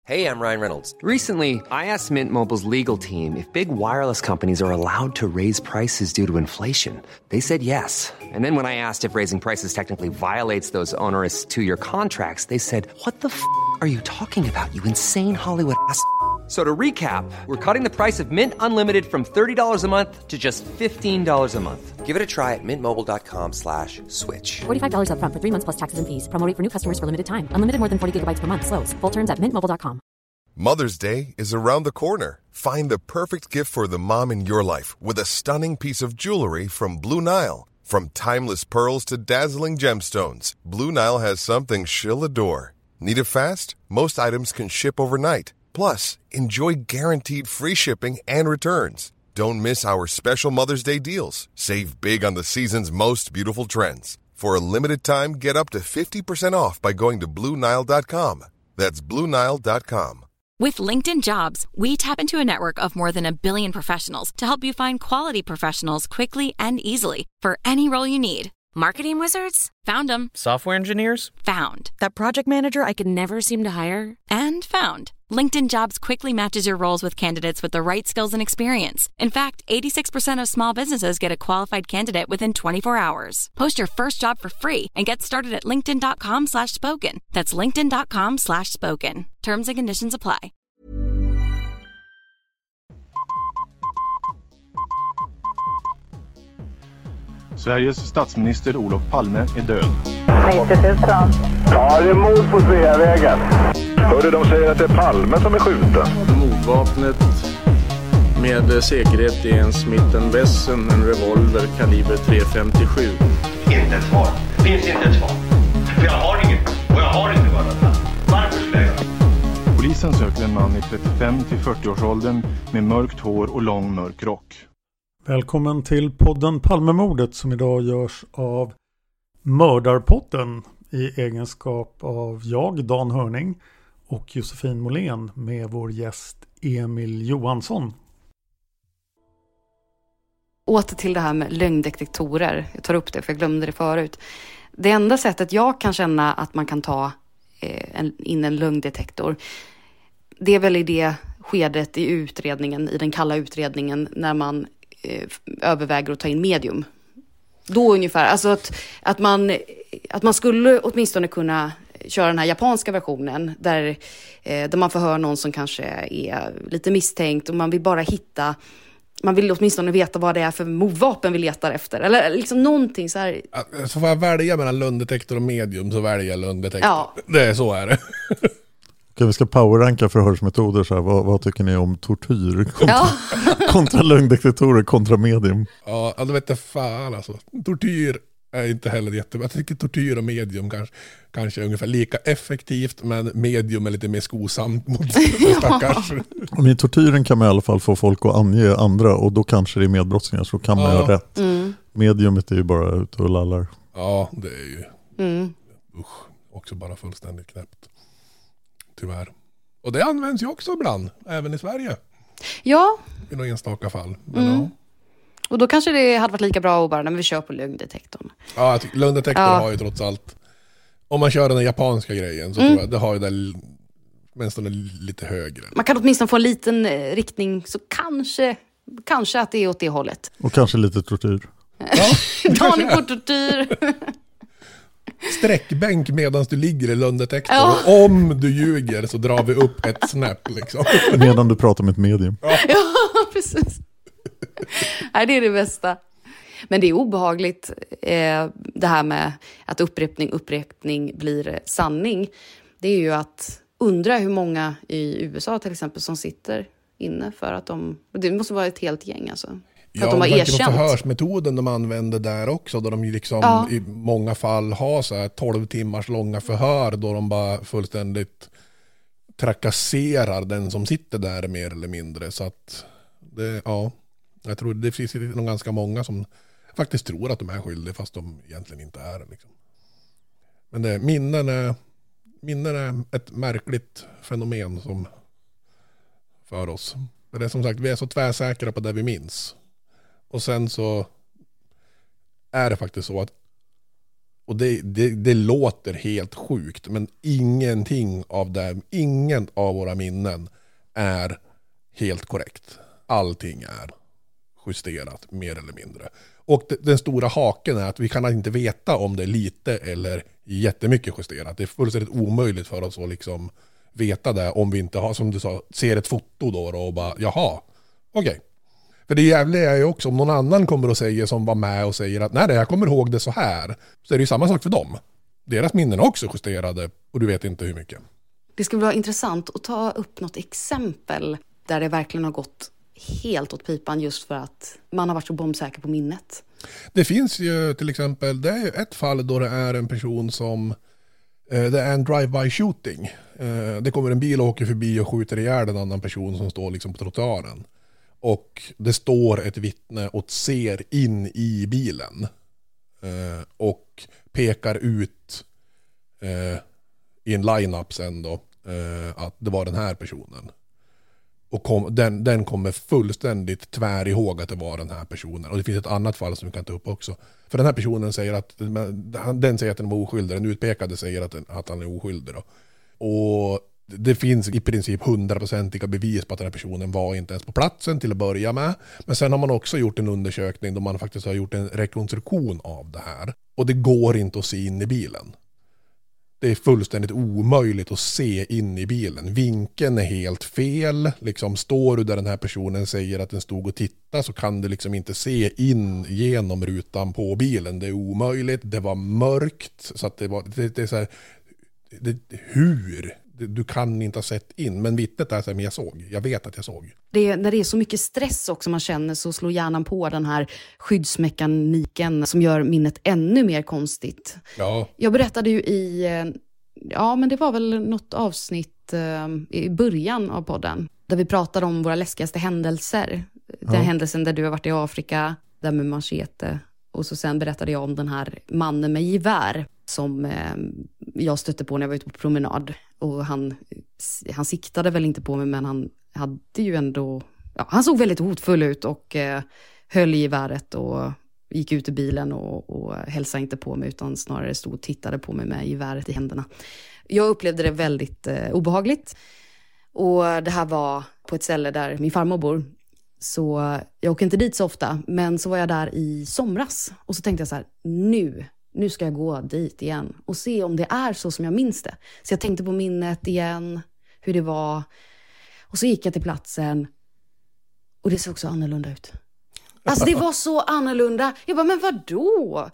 Hey, I'm Ryan Reynolds. Recently, I asked Mint Mobile's legal team if big wireless companies are allowed to raise prices due to inflation. They said yes. And then when I asked if raising prices technically violates those onerous two-year contracts, they said, "What the are you talking about, you insane Hollywood ass?" So to recap, we're cutting the price of Mint Unlimited from $30 a month to just $15 a month. Give it a try at mintmobile.com/switch. $45 up front for 3 months plus taxes and fees. Promo rate for new customers for limited time. Unlimited more than 40 gigabytes per month. Slows full terms at mintmobile.com. Mother's Day is around the corner. Find the perfect gift for the mom in your life with a stunning piece of jewelry from Blue Nile. From timeless pearls to dazzling gemstones, Blue Nile has something she'll adore. Need it fast? Most items can ship overnight. Plus, enjoy guaranteed free shipping and returns. Don't miss our special Mother's Day deals. Save big on the season's most beautiful trends. For a limited time, get up to 50% off by going to BlueNile.com. That's BlueNile.com. With LinkedIn Jobs, we tap into a network of more than 1 billion professionals to help you find quality professionals quickly and easily for any role you need. Marketing wizards? Found them. Software engineers? Found. That project manager I could never seem to hire? And found. LinkedIn Jobs quickly matches your roles with candidates with the right skills and experience. In fact, 86% of small businesses get a qualified candidate within 24 hours. Post your first job for free and get started at linkedin.com/spoken. That's linkedin.com/spoken. Terms and conditions apply. Sveriges statsminister Olof Palme är död. 90 000. Ja, det är mord på Sveavägen. Hörde de säger att det är Palme som är skjuten. Mordvapnet med säkerhet är en Smith & Wesson, en revolver kaliber .357. Inte ett svar. Finns inte ett svar. För jag har inget. Och jag har inte varit där. Varför skulle jag? Polisen söker en man i 35 till 40-årsåldern med mörkt hår och lång mörk rock. Välkommen till podden Palmemordet som idag görs av Mördarpodden i egenskap av jag, Dan Hörning, och Josefin Molén med vår gäst Emil Johansson. Åter till det här med lögndetektorer. Jag tar upp det för jag glömde det förut. Det enda sättet jag kan känna att man kan ta in en lögndetektor, det är väl i det skedet i utredningen, i den kalla utredningen, när man överväger att ta in medium. Då ungefär, alltså att man skulle åtminstone kunna köra den här japanska versionen där man förhör någon som kanske är lite misstänkt och man vill bara hitta, man vill åtminstone veta vad det är för mordvapen vi letar efter, eller liksom någonting så här. Så får jag välja mellan lögndetektor och medium, så väljer jag lögndetektor. Ja. Det är så är det. Okej, vi ska powerranka förhörsmetoder så här. Vad tycker ni om tortyr kontra lögndetektorer kontra medium? Ja, det vet jag fan alltså. Tortyr är inte heller jättebra. Jag tycker tortyr och medium kanske är ungefär lika effektivt, men medium är lite mer skosamt mot stackars. Men i tortyren kan man i alla fall få folk att ange andra, och då kanske det är medbrottslingar, så kan man göra rätt. Mediumet är ju bara ute och lallar. Ja, det är ju också bara fullständigt knäppt. Tyvärr. Och det används ju också ibland, även i Sverige. Ja. I några enstaka fall. Men Och då kanske det hade varit lika bra att bara när vi kör på lögndetektorn. Ja, lögndetektor har ju trots allt, om man kör den japanska grejen så tror jag det har ju där åtminstone lite högre. Man kan åtminstone få en liten riktning, så kanske att det är åt det hållet. Och kanske lite tortyr. Ja. Danig på tortyr. Sträckbänk medan du ligger i lögndetektor. Ja. Och om du ljuger så drar vi upp ett snap liksom. Medan du pratar med ett medium. Ja, precis. Nej, det är det bästa. Men det är obehagligt det här med att upprepning blir sanning. Det är ju att undra hur många i USA till exempel som sitter inne för att det måste vara ett helt gäng alltså. För att de har erkänt. Förhörsmetoden de använder där också, då de liksom i många fall har så här 12 timmars långa förhör då de bara fullständigt trakasserar den som sitter där mer eller mindre. Så att jag tror det finns nog ganska många som faktiskt tror att de är skyldiga fast de egentligen inte är liksom. Men minnen är ett märkligt fenomen som för oss. Men det är som sagt, vi är så tvärsäkra på det vi minns. Och sen så är det faktiskt så att Och det låter helt sjukt, men ingenting av det, ingen av våra minnen är helt korrekt. Allting är justerat mer eller mindre. Och den stora haken är att vi kan inte veta om det är lite eller jättemycket justerat. Det är fullständigt omöjligt för oss att liksom veta det om vi inte har, som du sa, ser ett foto då och bara, jaha, okej. För det jävliga är ju också om någon annan kommer och säger som var med och säger att nej, jag kommer ihåg det så här, så är det ju samma sak för dem. Deras minnen är också justerade och du vet inte hur mycket. Det skulle vara intressant att ta upp något exempel där det verkligen har gått helt åt pipan just för att man har varit så bombsäker på minnet. Det finns ju till exempel, det är ett fall då det är en person som, det är en drive-by shooting. Det kommer en bil och åker förbi och skjuter ihjäl en annan person som står liksom på trottoaren. Och det står ett vittne och ser in i bilen och pekar ut i en line-up sen då att det var den här personen. Och den kommer fullständigt tvär ihåg att det var den här personen. Och det finns ett annat fall som vi kan ta upp också. För den här personen säger att den säger att den var oskyldig. Den utpekade säger att han är oskyldig då. Och det finns i princip 100% bevis på att den här personen var inte ens på platsen till att börja med. Men sen har man också gjort en undersökning då man faktiskt har gjort en rekonstruktion av det här. Och det går inte att se in i bilen. Det är fullständigt omöjligt att se in i bilen. Vinkeln är helt fel. Liksom står du där den här personen säger att den stod och tittade så kan du liksom inte se in genom rutan på bilen. Det är omöjligt. Det var mörkt. Så att det är så här, hur? Du kan inte ha sett in. Men vittnet är så här, men jag såg. Jag vet att jag såg. När det är så mycket stress också man känner så slår hjärnan på den här skyddsmekaniken som gör minnet ännu mer konstigt. Ja. Jag berättade ju men det var väl något avsnitt i början av podden där vi pratade om våra läskigaste händelser. Den händelsen där du har varit i Afrika, där med machete. Och så sen berättade jag om den här mannen med gevär som jag stötte på när jag var ute på promenad. Och han siktade väl inte på mig, men han hade ju ändå... Ja, han såg väldigt hotfull ut och höll i geväret och gick ut i bilen och hälsade inte på mig utan snarare stod och tittade på mig med geväret i händerna. Jag upplevde det väldigt obehagligt. Och det här var på ett ställe där min farmor bor. Så jag åker inte dit så ofta, men så var jag där i somras. Och så tänkte jag så här, nu ska jag gå dit igen och se om det är så som jag minns det. Så jag tänkte på minnet igen, hur det var. Och så gick jag till platsen och det såg så annorlunda ut. Alltså det var så annorlunda. Jag bara, men vadå?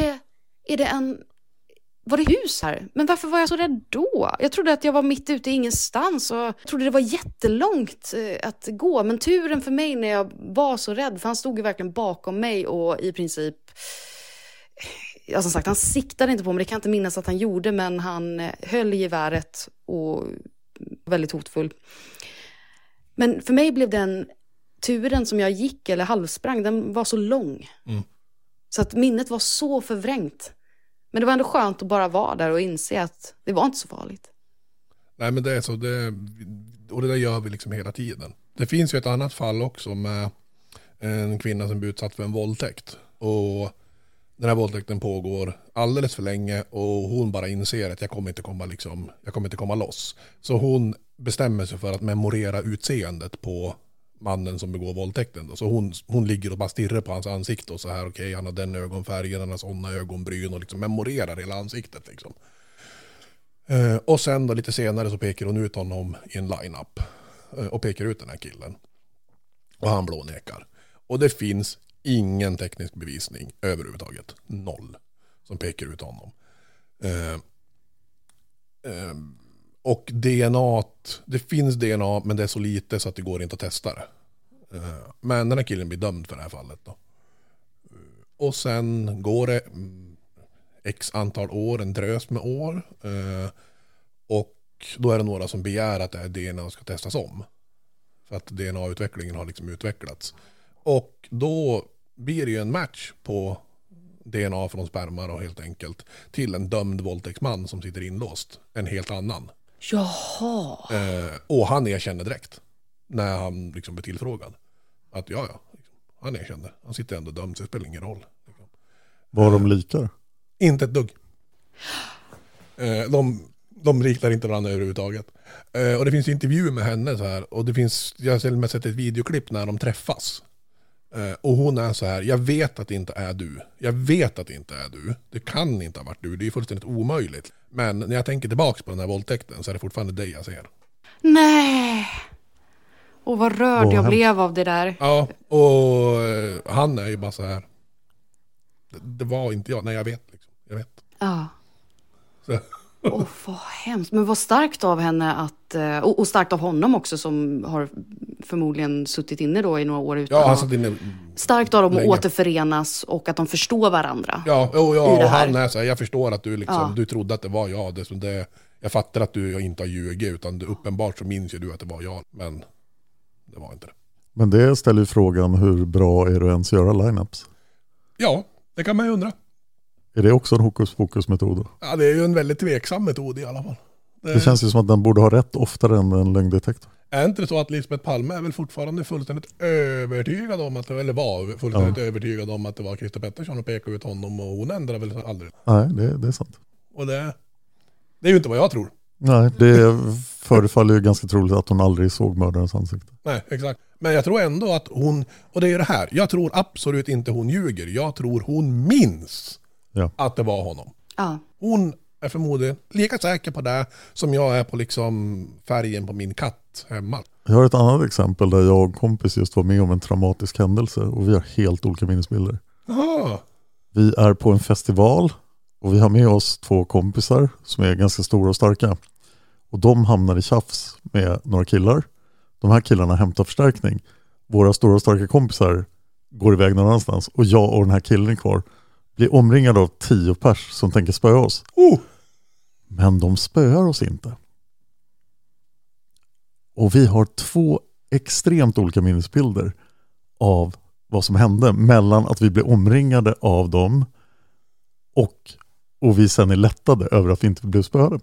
Var det hus här? Men varför var jag så rädd då? Jag trodde att jag var mitt ute i ingenstans och jag trodde det var jättelångt att gå. Men turen för mig när jag var så rädd, för han stod ju verkligen bakom mig och i princip... Ja, som sagt, han siktade inte på mig. Det kan jag inte minnas att han gjorde, men han höll i geväret och väldigt hotfull. Men för mig blev den turen som jag gick eller halvsprang, den var så lång. Mm. Så att minnet var så förvrängt. Men det var ändå skönt att bara vara där och inse att det var inte så farligt. Nej, men det är så. Och det där gör vi liksom hela tiden. Det finns ju ett annat fall också med en kvinna som blir utsatt för en våldtäkt. Och den här våldtäkten pågår alldeles för länge och hon bara inser att jag kommer inte komma loss. Så hon bestämmer sig för att memorera utseendet på mannen som begår våldtäkten då. Så hon ligger och bara stirrar på hans ansikte och så här, okej, han har den ögonfärgen, han har sådana ögonbryn och liksom memorerar hela ansiktet liksom. Och sen då lite senare så pekar hon ut honom i en line-up och pekar ut den här killen. Och han blånekar. Och det finns ingen teknisk bevisning överhuvudtaget. Noll. Som pekar ut honom. Och DNA, det finns DNA men det är så lite så att det går inte att testa det. Men den här killen blir dömd för det här fallet då. Och sen går det x antal år, en drös med år. Och då är det några som begär att det här DNA ska testas om. För att DNA-utvecklingen har liksom utvecklats. Och då blir det ju en match på DNA från sperma och helt enkelt till en dömd våldtäktsman som sitter inlåst. En helt annan. Jaha. Och han erkänner direkt när han liksom blir tillfrågad. Att ja, han erkänner. Han sitter ändå dömd så det spelar ingen roll. Var de likar? Inte ett dugg. De riktar inte varandra överhuvudtaget. Och det finns intervjuer med henne så här. Och det finns, jag har till och med sett ett videoklipp när de träffas. Och hon är så här: jag vet att det inte är du. Jag vet att det inte är du. Det kan inte ha varit du. Det är fullständigt omöjligt. Men när jag tänker tillbaka på den här våldtäkten så är det fortfarande dig jag ser. Nej. Och vad rörd jag blev av det där. Ja, och han är ju bara så här. Det var inte jag. Nej, jag vet liksom. Jag vet. Ja. Vad hemskt. Men vad starkt av henne att, och starkt av honom också, som har förmodligen suttit inne då i några år utan. Ja, han satt inne. Starkt av dem att återförenas och att de förstår varandra. Ja, och han är så här: jag förstår att du liksom, du trodde att det var jag. Jag fattar att du inte har ljugit, utan uppenbart så minns ju du att det var jag. Men det var inte det. Men det ställer ju frågan, hur bra är det att ens göra lineups? Ja, det kan man ju undra. Är det också en hokus-pokus-metod? Ja, det är ju en väldigt tveksam metod i alla fall. Det känns ju som att den borde ha rätt oftare än en lögndetektor. Är inte det så att Lisbeth Palme är väl fortfarande fullständigt övertygad om att, eller var fullständigt övertygad om att det var Christer Pettersson och pekade ut honom, och hon ändrar väl aldrig? Nej, det är sant. Och det är ju inte vad jag tror. Nej, det förefaller ju ganska troligt att hon aldrig såg mördarens ansikte. Nej, exakt. Men jag tror ändå att hon, och det är det här, jag tror absolut inte hon ljuger. Jag tror hon minns att det var honom. Ja. Hon är förmodligen lika säker på det som jag är på liksom färgen på min katt hemma. Jag har ett annat exempel där jag och kompis just var med om en traumatisk händelse och vi har helt olika minnesbilder. Aha. Vi är på en festival och vi har med oss 2 kompisar som är ganska stora och starka. Och de hamnar i tjafs med några killar. De här killarna hämtar förstärkning. Våra stora och starka kompisar går iväg någon annanstans och jag och den här killen är kvar. Blir omringade av 10 pers som tänker spöa oss. Men de spöar oss inte. Och vi har 2 extremt olika minnesbilder av vad som hände mellan att vi blev omringade av dem och vi sen är lättade över att vi inte blev spöade.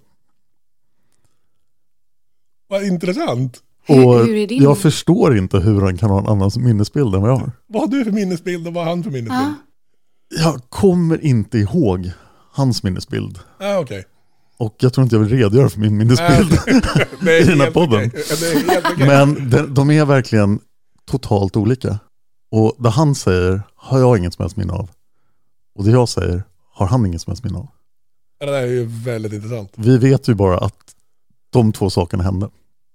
Vad intressant. Och jag förstår inte hur han kan ha en annan minnesbild än vad jag har. Vad har du för minnesbild och vad har han för minnesbild? Jag kommer inte ihåg hans minnesbild. Okej. Och jag tror inte jag vill redogöra för min minnesbild i den här podden. Men de är verkligen totalt olika. Och det han säger har jag inget som helst minne av. Och det jag säger har han inget som helst minne av. Det där är ju väldigt intressant. Vi vet ju bara att de 2 sakerna hände.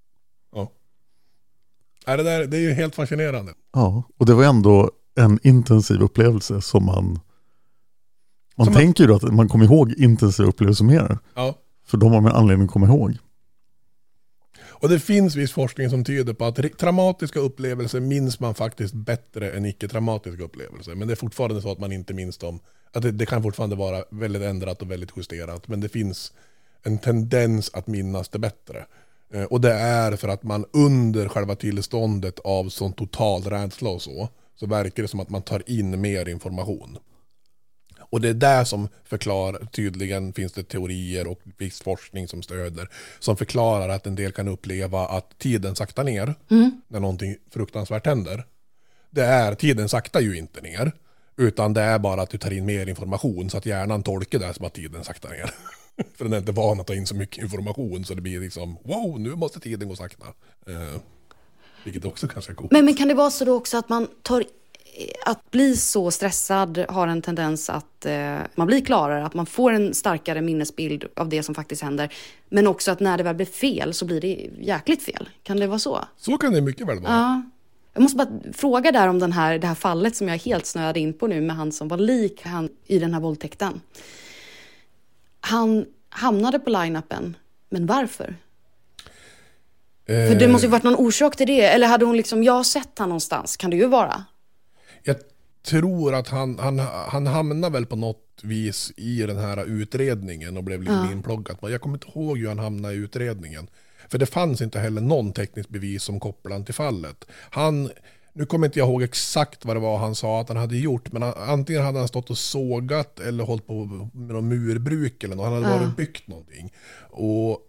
Ja. Det är ju helt fascinerande. Ja, och det var ändå en intensiv upplevelse som man tänker ju att man kommer ihåg intensiva upplevelser mer. Ja. För de har man anledning att komma ihåg. Och det finns viss forskning som tyder på att traumatiska upplevelser minns man faktiskt bättre än icke-traumatiska upplevelser. Men det är fortfarande så att man inte minns dem. Att det kan fortfarande vara väldigt ändrat och väldigt justerat. Men det finns en tendens att minnas det bättre. Och det är för att man under själva tillståndet av sån total rädsla och så verkar det som att man tar in mer information. Och det är det som förklarar, tydligen finns det teorier och viss forskning som stöder, som förklarar att en del kan uppleva att tiden saktar ner när någonting fruktansvärt händer. Tiden saktar ju inte ner, utan det är bara att du tar in mer information så att hjärnan tolkar det som att tiden saktar ner. För den är inte van att ta in så mycket information så det blir liksom, wow, nu måste tiden gå sakta. Vilket också kanske är coolt. Men kan det vara så då också att man att bli så stressad har en tendens att man blir klarare, att man får en starkare minnesbild av det som faktiskt händer, men också att när det väl blir fel så blir det jäkligt fel. Kan det vara så? Så kan det mycket väl vara. Ja. Jag måste bara fråga där om det här fallet som jag helt snöade in på nu med han som var lik han i den här våldtäkten. Han hamnade på line-upen, men varför? För det måste ju varit någon orsak till det. Eller hade hon liksom, jag har sett han någonstans, kan det ju vara. Jag tror att han hamnade väl på något vis i den här utredningen och blev liksom inploggat. Jag kommer inte ihåg hur han hamnade i utredningen. För det fanns inte heller någon teknisk bevis som kopplade han till fallet. Nu kommer inte jag ihåg exakt vad det var han sa att han hade gjort, men antingen hade han stått och sågat eller hållit på med någon murbruk eller något. Han hade varit byggt någonting. Och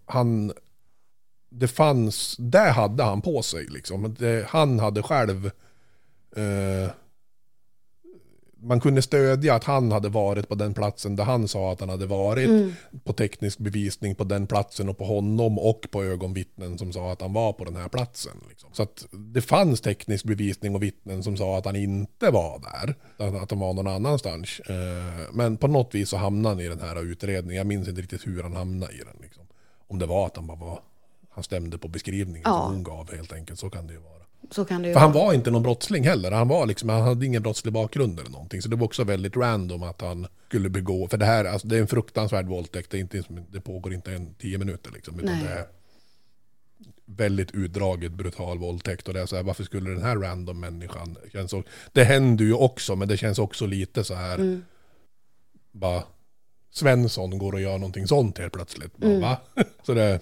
det hade han på sig liksom. Han hade själv man kunde stödja att han hade varit på den platsen där han sa att han hade varit, på teknisk bevisning på den platsen och på honom och på ögonvittnen som sa att han var på den här platsen. Liksom. Så att det fanns teknisk bevisning och vittnen som sa att han inte var där, att han var någon annanstans. Men på något vis så hamnade han i den här utredningen. Jag minns inte riktigt hur han hamnade i den. Liksom. Om det var att han stämde på beskrivningen som hon gav helt enkelt, så kan det ju vara. Så kan det ju För han var inte någon brottsling heller. Han hade ingen brottslig bakgrund eller någonting. Så det var också väldigt random att han skulle begå. För det här, alltså, det är en fruktansvärd våldtäkt. Det pågår inte 10 minuter liksom. Utan det är väldigt utdraget, brutal våldtäkt. Och det är så här, varför skulle den här random människan det händer ju också, men det känns också lite så här bara Svensson går och gör någonting sånt helt plötsligt. Va? Så det.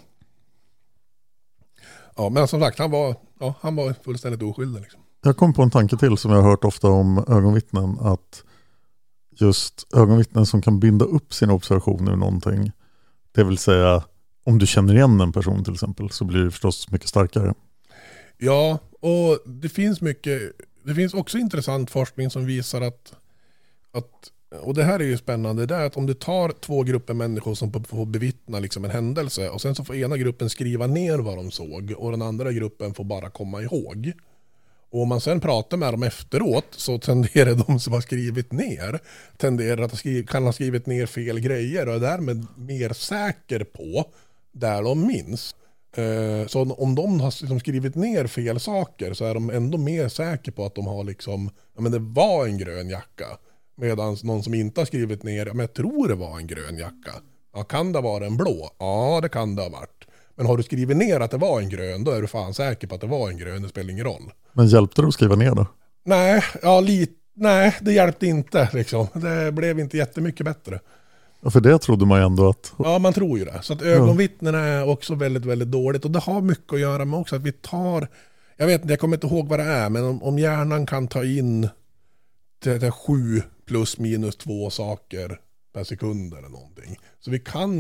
Ja, men som sagt, han var fullständigt oskyldig. Liksom. Jag kom på en tanke till som jag har hört ofta om ögonvittnen, att just ögonvittnen som kan binda upp sin observation ur någonting, det vill säga om du känner igen en person till exempel, så blir det förstås mycket starkare. Ja, och det finns också intressant forskning som visar att och det här är ju spännande, det är att om du tar 2 grupper människor som får bevittna liksom en händelse, och sen så får ena gruppen skriva ner vad de såg och den andra gruppen får bara komma ihåg. Och om man sen pratar med dem efteråt, så tenderar de som har skrivit ner kan ha skrivit ner fel grejer och är därmed mer säker på där de minns. Så om de har liksom skrivit ner fel saker, så är de ändå mer säker på att de har liksom, men det var en grön jacka. Medan någon som inte har skrivit ner, men jag tror det var en grön jacka. Ja, kan det vara en blå? Ja, det kan det ha varit. Men har du skrivit ner att det var en grön, då är du fan säker på att det var en grön, det spelar ingen roll. Men hjälpte du att skriva ner det? Nej, det hjälpte inte liksom. Det blev inte jättemycket bättre. Ja, för det trodde man ju ändå att... Ja, man tror ju det. Så att ögonvittnen är också väldigt, väldigt dåligt. Och det har mycket att göra med också att vi tar... Jag kommer inte ihåg vad det är, men om hjärnan kan ta in det 7 plus minus 2 saker per sekund eller någonting. Så vi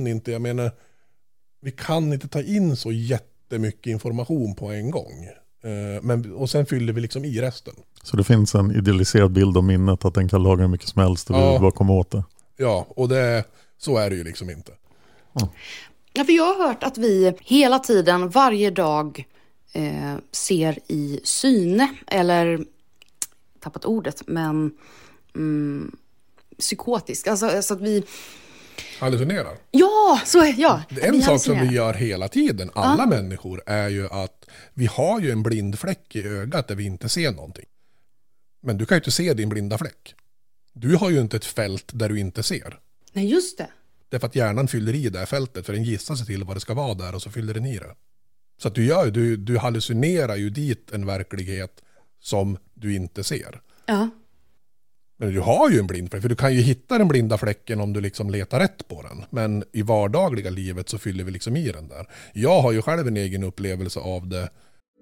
kan inte ta in så jättemycket information på en gång. Och sen fyller vi liksom i resten. Så det finns en idealiserad bild om minnet, att den kan lagra mycket som helst och vi bara komma åt det. Ja, och så är det ju liksom inte. Ja, för jag har hört att vi hela tiden, varje dag ser i syne, eller tappat ordet, men psykotisk. Alltså så att vi hallucinerar. Ja, så är ja. En sak som vi gör hela tiden, alla människor, är ju att vi har ju en blind fläck i ögat där vi inte ser någonting. Men du kan ju inte se din blinda fläck. Du har ju inte ett fält där du inte ser. Nej, just det. Det är för att hjärnan fyller i det här fältet, för den gissar sig till vad det ska vara där och så fyller den i det. Så att du hallucinerar ju dit en verklighet som du inte ser. Ja. Men du har ju en blind fläck, för du kan ju hitta den blinda fläcken om du liksom letar rätt på den. Men i vardagliga livet så fyller vi liksom i den där. Jag har ju själv en egen upplevelse av det.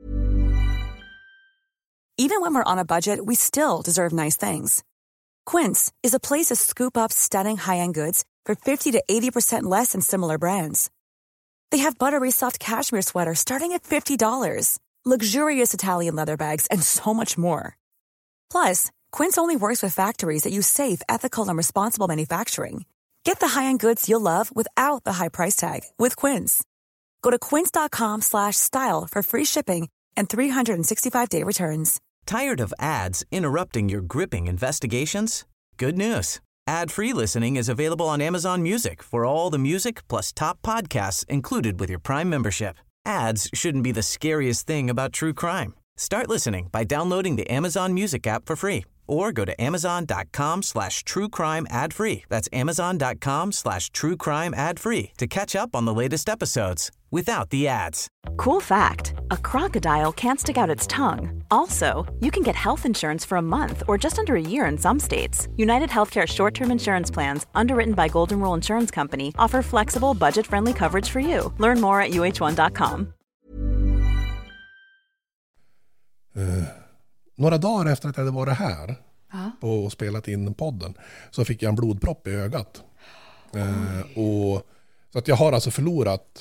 Even when we're on a budget, we still deserve nice things. Quince is a place to scoop up stunning high-end goods for 50 to 80% less than similar brands. They have buttery soft cashmere sweaters starting at $50, luxurious Italian leather bags, and so much more. Plus, Quince only works with factories that use safe, ethical, and responsible manufacturing. Get the high-end goods you'll love without the high price tag with Quince. Go to quince.com/style for free shipping and 365-day returns. Tired of ads interrupting your gripping investigations? Good news. Ad-free listening is available on Amazon Music for all the music plus top podcasts included with your Prime membership. Ads shouldn't be the scariest thing about true crime. Start listening by downloading the Amazon Music app for free or go to amazon.com/truecrime ad-free. That's amazon.com/truecrime ad-free to catch up on the latest episodes without the ads. Cool fact, a crocodile can't stick out its tongue. Also, you can get health insurance for a month or just under a year in some states. United Healthcare short-term insurance plans, underwritten by Golden Rule Insurance Company, offer flexible, budget-friendly coverage for you. Learn more at uh1.com. Några dagar efter att jag hade varit här och spelat in podden, så fick jag en blodpropp i ögat. Så att jag har alltså förlorat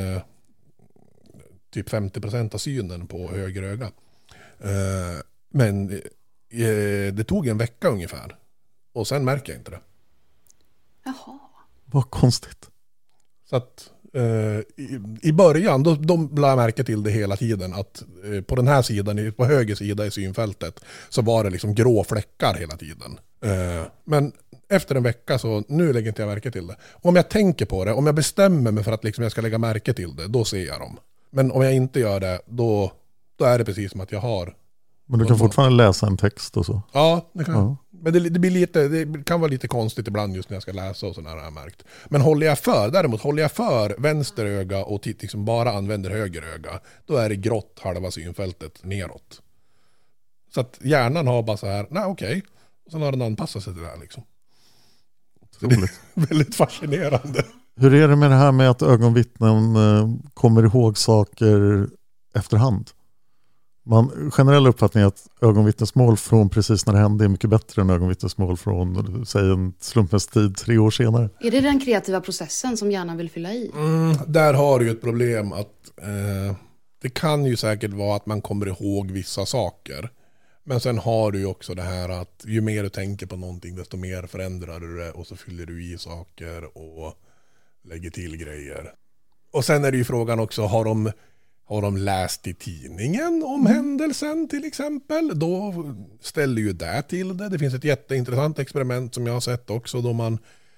typ 50% av synen på höger öga. Men det tog en vecka ungefär Och sen märker jag inte det. Jaha. Vad konstigt. Så att i början då lade jag märke till det hela tiden. Att på den här sidan, på höger sida i synfältet, så var det liksom grå fläckar hela tiden. Men efter en vecka så nu lägger inte jag märke till det. Om jag tänker på det, om jag bestämmer mig för att liksom jag ska lägga märke till det, då ser jag dem. Men om jag inte gör det, då är det precis som att jag har. Men du kan fortfarande läsa en text och så? Ja, det kan. Ja. Men det kan vara lite konstigt ibland just när jag ska läsa och sådär, har jag märkt. Men håller jag för vänster öga och liksom bara använder höger öga, då är det grått halva synfältet neråt. Så att hjärnan har bara så här, nej okej. Och sen har den anpassat sig till det här liksom. Så det är väldigt fascinerande. Hur är det med det här med att ögonvittnen kommer ihåg saker efterhand? Generell uppfattning är att ögonvittnesmål från precis när det hände är mycket bättre än ögonvittnesmål från, säg en slumpens tid 3 år senare. Är det den kreativa processen som hjärnan vill fylla i? Där har du ju ett problem att det kan ju säkert vara att man kommer ihåg vissa saker. Men sen har du ju också det här att ju mer du tänker på någonting, desto mer förändrar du det och så fyller du i saker och lägger till grejer. Och sen är det ju frågan också, har de läst i tidningen om händelsen till exempel? Då ställer ju det till det. Det finns ett jätteintressant experiment som jag har sett också, då man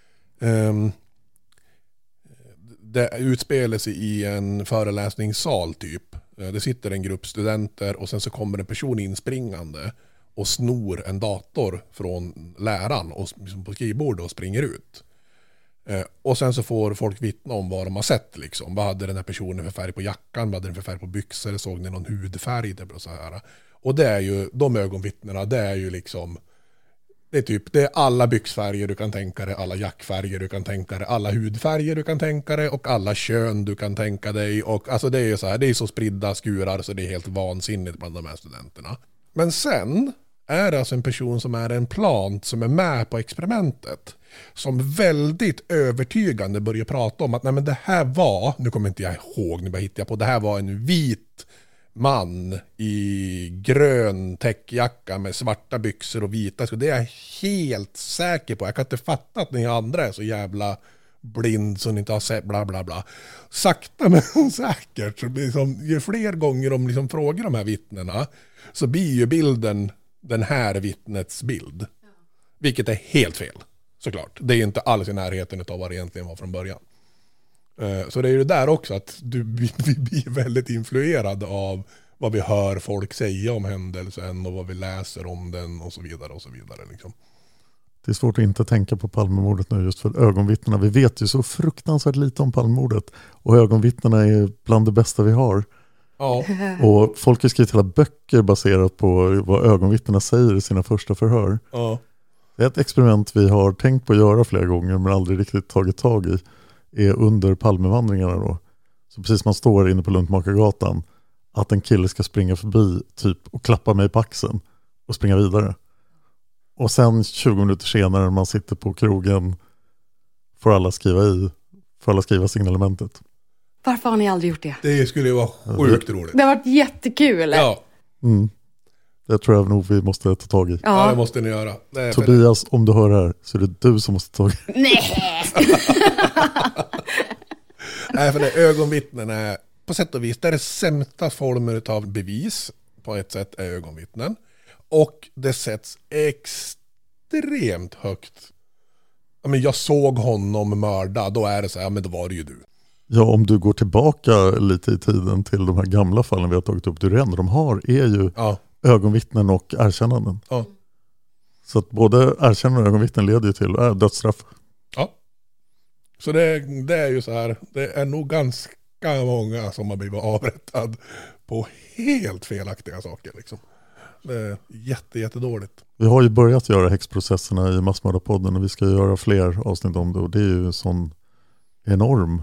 det utspelar sig i en föreläsningssal typ. Det sitter en grupp studenter och sen så kommer en person inspringande och snor en dator från läraren och liksom på skrivbordet och springer ut. Och sen så får folk vittna om vad de har sett liksom. Vad hade den här personen för färg på jackan? Vad hade den för färg på byxor? Såg ni någon hudfärg? Och så här. Och det är ju, de ögonvittnena, det är ju liksom, det är alla byxfärger du kan tänka dig, alla jackfärger du kan tänka dig, alla hudfärger du kan tänka dig och alla kön du kan tänka dig. Och alltså det är ju så här, det är så spridda skurar så det är helt vansinnigt bland de här studenterna. Men sen är det alltså en person som är en plant som är med på experimentet, som väldigt övertygande börjar prata om att nej men det här var, nu kommer inte jag ihåg, nu bara hittar jag på, det här var en vit man i grön täckjacka med svarta byxor och vita, så det är jag helt säker på. Jag kan inte fatta att ni andra är så jävla blind så ni inte har sett bla bla bla. Sakta men säkert så blir som, ju fler gånger de liksom frågar de här vittnena så blir ju bilden den här vittnets bild. Vilket är helt fel, såklart. Det är inte alls i närheten av vad det egentligen var från början. Så det är ju det där också att vi blir väldigt influerade av vad vi hör folk säga om händelsen och vad vi läser om den och så vidare och så vidare liksom. Det är svårt att inte tänka på Palmemordet nu just för ögonvittnena. Vi vet ju så fruktansvärt lite om Palmemordet och ögonvittnena är bland det bästa vi har. Ja. Och folk har skrivit hela böcker baserat på vad ögonvittnena säger i sina första förhör. Ja. Det är ett experiment vi har tänkt på att göra flera gånger men aldrig riktigt tagit tag i. Är under Palmevandringarna då. Så precis man står inne på Luntmakargatan att en kille ska springa förbi typ och klappa mig på axeln och springa vidare. Och sen 20 minuter senare när man sitter på krogen får alla skriva signalementet. Varför har ni aldrig gjort det? Det skulle ju vara sjukt roligt. Det har varit jättekul. Ja. Det tror jag nog vi måste ta tag i. Ja, det måste ni göra. Tobias, om du hör här så är det du som måste ta tag i. Nej! Nej, för det ögonvittnen är på sätt och vis, det är det sämsta formen av bevis på ett sätt är ögonvittnen. Och det sätts extremt högt. Ja, men jag såg honom mörda, då är det så här, ja, men då var det ju du. Ja, om du går tillbaka lite i tiden till de här gamla fallen vi har tagit upp, det enda de har är ju ögonvittnen och erkännanden. Ja. Så att både erkännanden och ögonvittnen leder ju till dödsstraff. Ja. Så det är ju så här, det är nog ganska många som har blivit avrättad på helt felaktiga saker liksom. Det är jättedåligt. Vi har ju börjat göra häxprocesserna i Massmördarpodden och vi ska göra fler avsnitt om det och det är ju en sån enorm.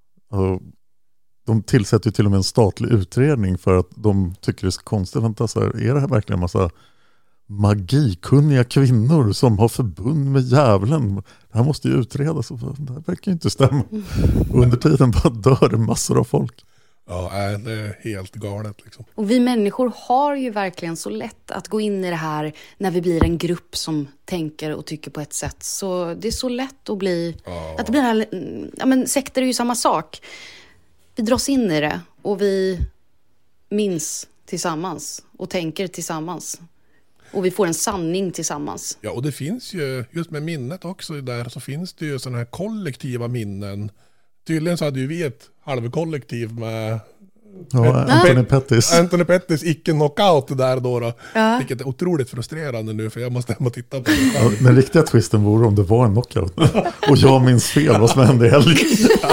De tillsätter ju till och med en statlig utredning för att de tycker det är så konstigt. Vänta, så här, är det här verkligen en massa magikunniga kvinnor som har förbund med djävulen? Det här måste ju utredas. Det här verkar ju inte stämma. Och under tiden bara dör det massor av folk. Ja, det är helt galet liksom. Och vi människor har ju verkligen så lätt att gå in i det här när vi blir en grupp som tänker och tycker på ett sätt. Så det är så lätt att bli... Att det blir här, ja, men sekter är ju samma sak. Vi dras in i det och vi minns tillsammans och tänker tillsammans. Och vi får en sanning tillsammans. Ja, och det finns ju, just med minnet också där, så finns det ju sådana här kollektiva minnen. Tydligen så hade ju vi ett halvkollektiv med Anthony Pettis icke-knockout där då. Ja. Vilket är otroligt frustrerande nu, för jag måste hem och titta på det. Ja, den riktiga twisten vore om det var en knockout. Och jag minns fel vad som hände i helgen.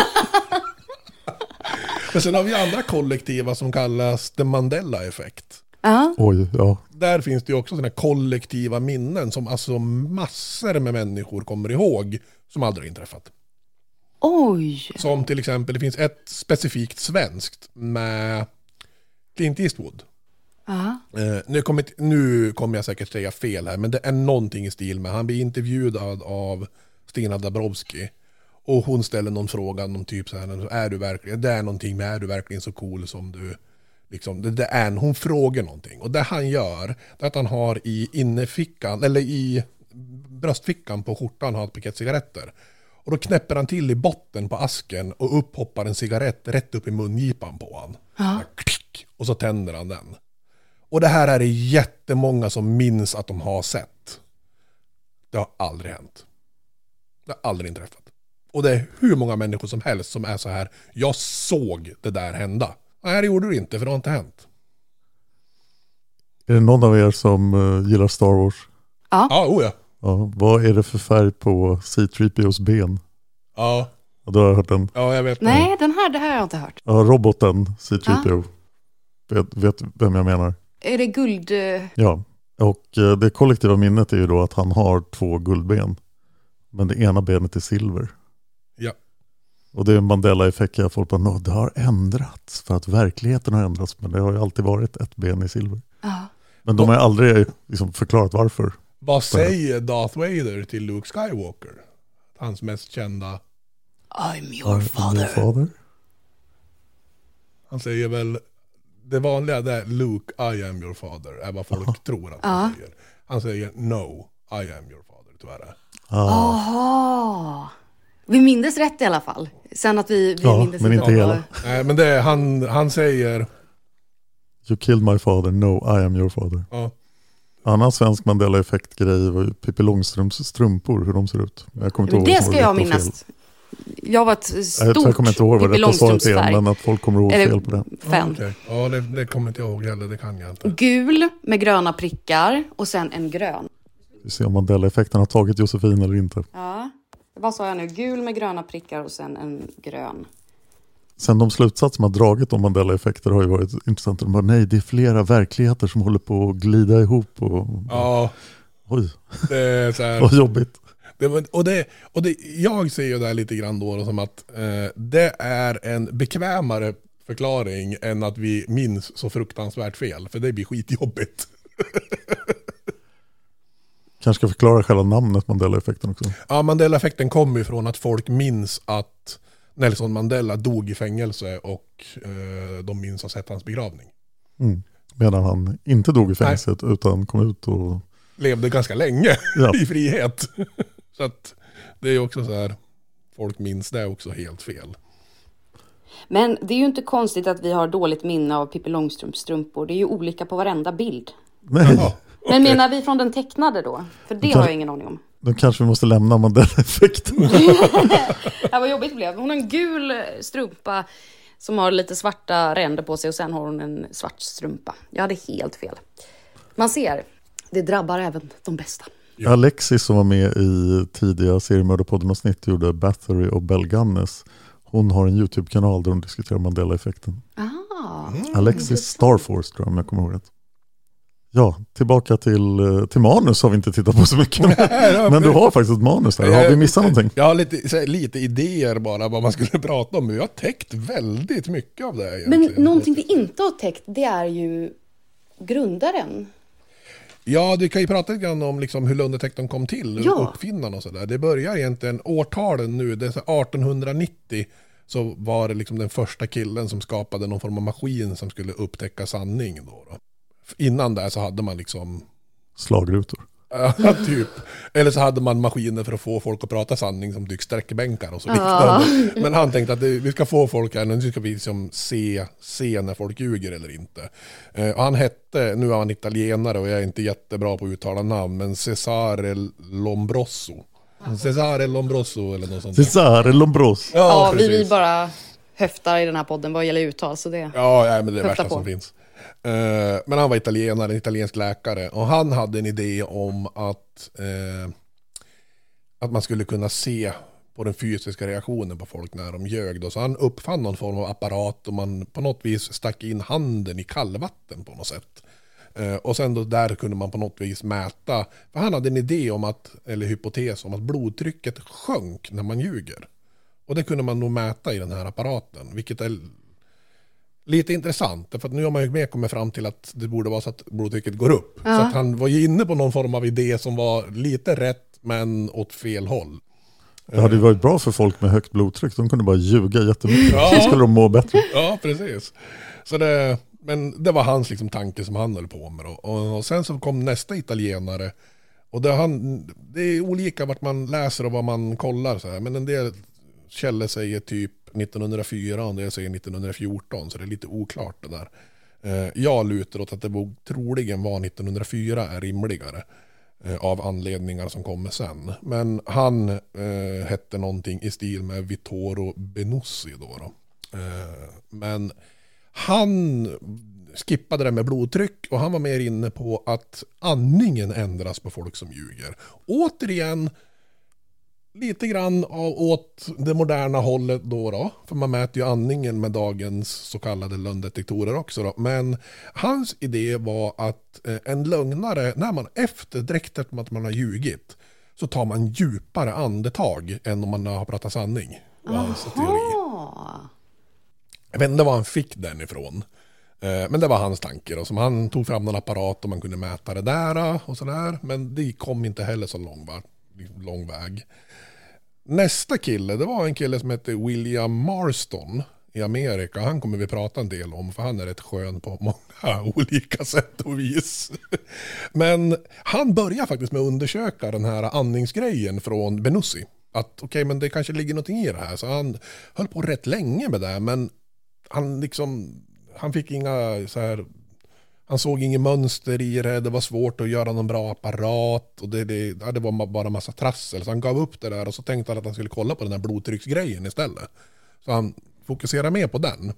Men sen har vi andra kollektiva som kallas The Mandela-effekt. Oj, ja. Där finns det ju också sådana kollektiva minnen som alltså massor med människor kommer ihåg som aldrig inträffat. Oj! Som till exempel, det finns ett specifikt svenskt med Clint Eastwood. Nu kommer jag säkert säga fel här, men det är någonting i stil med, han blir intervjuad av Stina Dabrowski och hon ställer någon fråga om typ så här, är du verkligen så cool som du liksom, hon frågar någonting, och det han gör är att han har i innerfickan eller i bröstfickan på skjortan har ett paket cigaretter. Och då knäpper han till i botten på asken och upphoppar en cigarett rätt upp i mungipan på han. Och så tänder han den. Och det här är det jättemånga som minns att de har sett. Det har aldrig hänt. Det har aldrig inträffat. Och det är hur många människor som helst som är så här, jag såg det där hända. Nej, det gjorde du inte, för det har inte hänt. Är det någon av er som gillar Star Wars? Ja. Ja, vad är det för färg på C-3POs ben? Ja. Du har hört den? Ja, jag vet. Nej, det här har jag inte hört. Ja, roboten C-3PO. Vet vem jag menar? Är det guld? Ja, och det kollektiva minnet är ju då att han har 2 guldben. Men det ena benet är silver. Ja. Och det är en Mandela-effekt att folk bara, det har ändrats. För att verkligheten har ändrats. Men det har ju alltid varit ett ben i silver. Men de har aldrig liksom förklarat varför. Vad säger Darth Vader till Luke Skywalker? Hans mest kända... I'm your father. Han säger väl... Det vanliga där, Luke, I am your father, är vad folk tror att han säger. Han säger, no, I am your father, tyvärr. Aha. Vi mindes rätt i alla fall. Sen att vi mindes men inte hela. Nej, men det är, han säger... You killed my father, no, I am your father. Ja. Annan svensk Mandela-effekt-grej var ju Pippi Långstrumps strumpor, hur de ser ut. Jag kommer inte ihåg det ska jag minnas. Jag var ett stort jag kommer inte ihåg vad Pippi Långstrumps-färg. Men att folk kommer ihåg fel på det. Okay. Ja, det kommer inte jag ihåg heller, det kan jag inte. Gul med gröna prickar och sen en grön. Vi ser om Mandela-effekten har tagit Josefin eller inte. Ja, vad sa jag nu? Gul med gröna prickar och sen en grön. Sen de slutsats som har dragit om Mandela-effekter har ju varit intressant. De bara, nej, det är flera verkligheter som håller på att glida ihop. Och... Ja. Oj, det är så här... vad jobbigt. Jag ser ju det här lite grann då som att det är en bekvämare förklaring än att vi minns så fruktansvärt fel. För det blir skitjobbigt. Kanske ska förklara själva namnet Mandela-effekten också. Ja, Mandela-effekten kommer ifrån att folk minns att Nelson Mandela dog i fängelse och de minns att ha sett hans begravning. Medan han inte dog i fängelset utan kom ut och... levde ganska länge i frihet. Så att det är också så här, folk minns det också helt fel. Men det är ju inte konstigt att vi har dåligt minne av Pippi Långstrumps strumpor. Det är ju olika på varenda bild. Nej. Ja, okay. Men menar vi från den tecknade då? För det har jag ingen aning om. Då kanske vi måste lämna Mandela-effekten. Det var jobbigt det blev. Hon har en gul strumpa som har lite svarta ränder på sig och sen har hon en svart strumpa. Jag hade helt fel. Man ser, det drabbar även de bästa. Ja. Alexis som var med i tidiga seriemördarpodden-avsnitt gjorde Bathory och Belgannes. Hon har en YouTube-kanal där hon diskuterar Mandela-effekten. Alexis Starforce tror jag, om jag kommer ihåg rätt. Ja, tillbaka till manus har vi inte tittat på så mycket. Men du har faktiskt ett manus där. Har vi missat någonting? Jag har lite idéer bara vad man skulle prata om. Jag har täckt väldigt mycket av det. Men någonting vi inte har täckt, det är ju grundaren. Ja, du kan ju prata lite grann om liksom hur Lunddetektorn kom till, uppfinnaren och sådär. Det börjar egentligen årtalen nu, det är 1890 så var det liksom den första killen som skapade någon form av maskin som skulle upptäcka sanning då. Innan det så hade man liksom slagrutor. Ja, typ. Eller så hade man maskiner för att få folk att prata sanning som tycks sträckbänkar och så liknande. Men han tänkte att vi ska få folk här, nu ska vi liksom se när folk ljuger eller inte. Och han hette, nu är han italienare och jag är inte jättebra på att uttala namn, men Cesare Lombroso. Cesare Lombroso eller något sånt. Cesare Lombroso. Ja, vi bara höftar i den här podden vad gäller uttal, så det. Ja, men det är det värsta som finns. Men han var italienare, en italiensk läkare, och han hade en idé om att man skulle kunna se på den fysiska reaktionen på folk när de ljög då. Så han uppfann någon form av apparat och man på något vis stack in handen i kallvatten på något sätt. Och sen då där kunde man på något vis mäta, för han hade en idé om att, eller hypotes om att blodtrycket sjönk när man ljuger. Och det kunde man nog mäta i den här apparaten, vilket är lite intressant, för att nu har man ju mer kommit fram till att det borde vara så att blodtrycket går upp. Ja. Så att han var ju inne på någon form av idé som var lite rätt men åt fel håll. Det hade ju varit bra för folk med högt blodtryck. De kunde bara ljuga jättemycket. Ja. Så skulle de må bättre. Ja, precis. Men det var hans liksom tanke som han höll på med. Och sen så kom nästa italienare. Och det är olika vart man läser och vad man kollar. Så här. Men en del källor säger typ 1904 och en del säger 1914. Så det är lite oklart det där. Jag lutar åt att det troligen var 1904 är rimligare. Av anledningar som kommer sen. Men han hette någonting i stil med Vittore Benussi då. Men han skippade det med blodtryck och han var mer inne på att andningen ändras på folk som ljuger. Återigen lite grann åt det moderna hållet då. För man mäter ju andningen med dagens så kallade lögndetektorer också då. Men hans idé var att en lögnare, när man direkt efter att man har ljugit, så tar man djupare andetag än om man har pratat sanning. Hans teori. Jag vet inte var han fick den ifrån. Men det var hans tanke då, som han tog fram någon apparat och man kunde mäta det där och sådär. Men det kom inte heller så lång väg. Nästa kille, det var en kille som hette William Marston i Amerika. Han kommer vi prata en del om, för han är rätt skön på många olika sätt och vis. Men han började faktiskt med att undersöka den här andningsgrejen från Benussi. Att okej, men det kanske ligger någonting i det här. Så han höll på rätt länge med det, men han fick inga så här, han såg ingen mönster i det var svårt att göra någon bra apparat och det var bara massa trassel, så han gav upp det där och så tänkte han att han skulle kolla på den här blodtrycksgrejen istället. Så han fokuserade mer på den.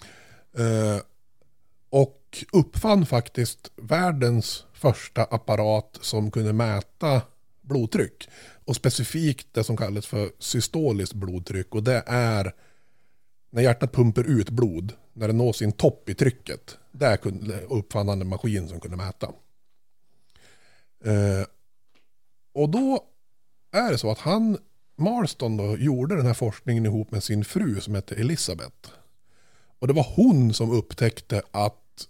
Och uppfann faktiskt världens första apparat som kunde mäta blodtryck, och specifikt det som kallas för systoliskt blodtryck, och det är när hjärtat pumpar ut blod, när det når sin topp i trycket. Där uppfann han en maskin som kunde mäta. Och då är det så att Marston då gjorde den här forskningen ihop med sin fru som hette Elisabeth. Och det var hon som upptäckte att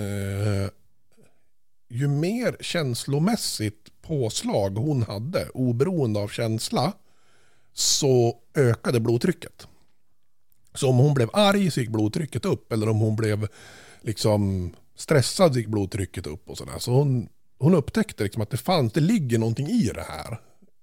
ju mer känslomässigt påslag hon hade, oberoende av känsla, så ökade blodtrycket. Så om hon blev arg så gick blodtrycket upp, eller om hon blev liksom stressad så gick blodtrycket upp och sådär. Så hon upptäckte liksom att det ligger någonting i det här.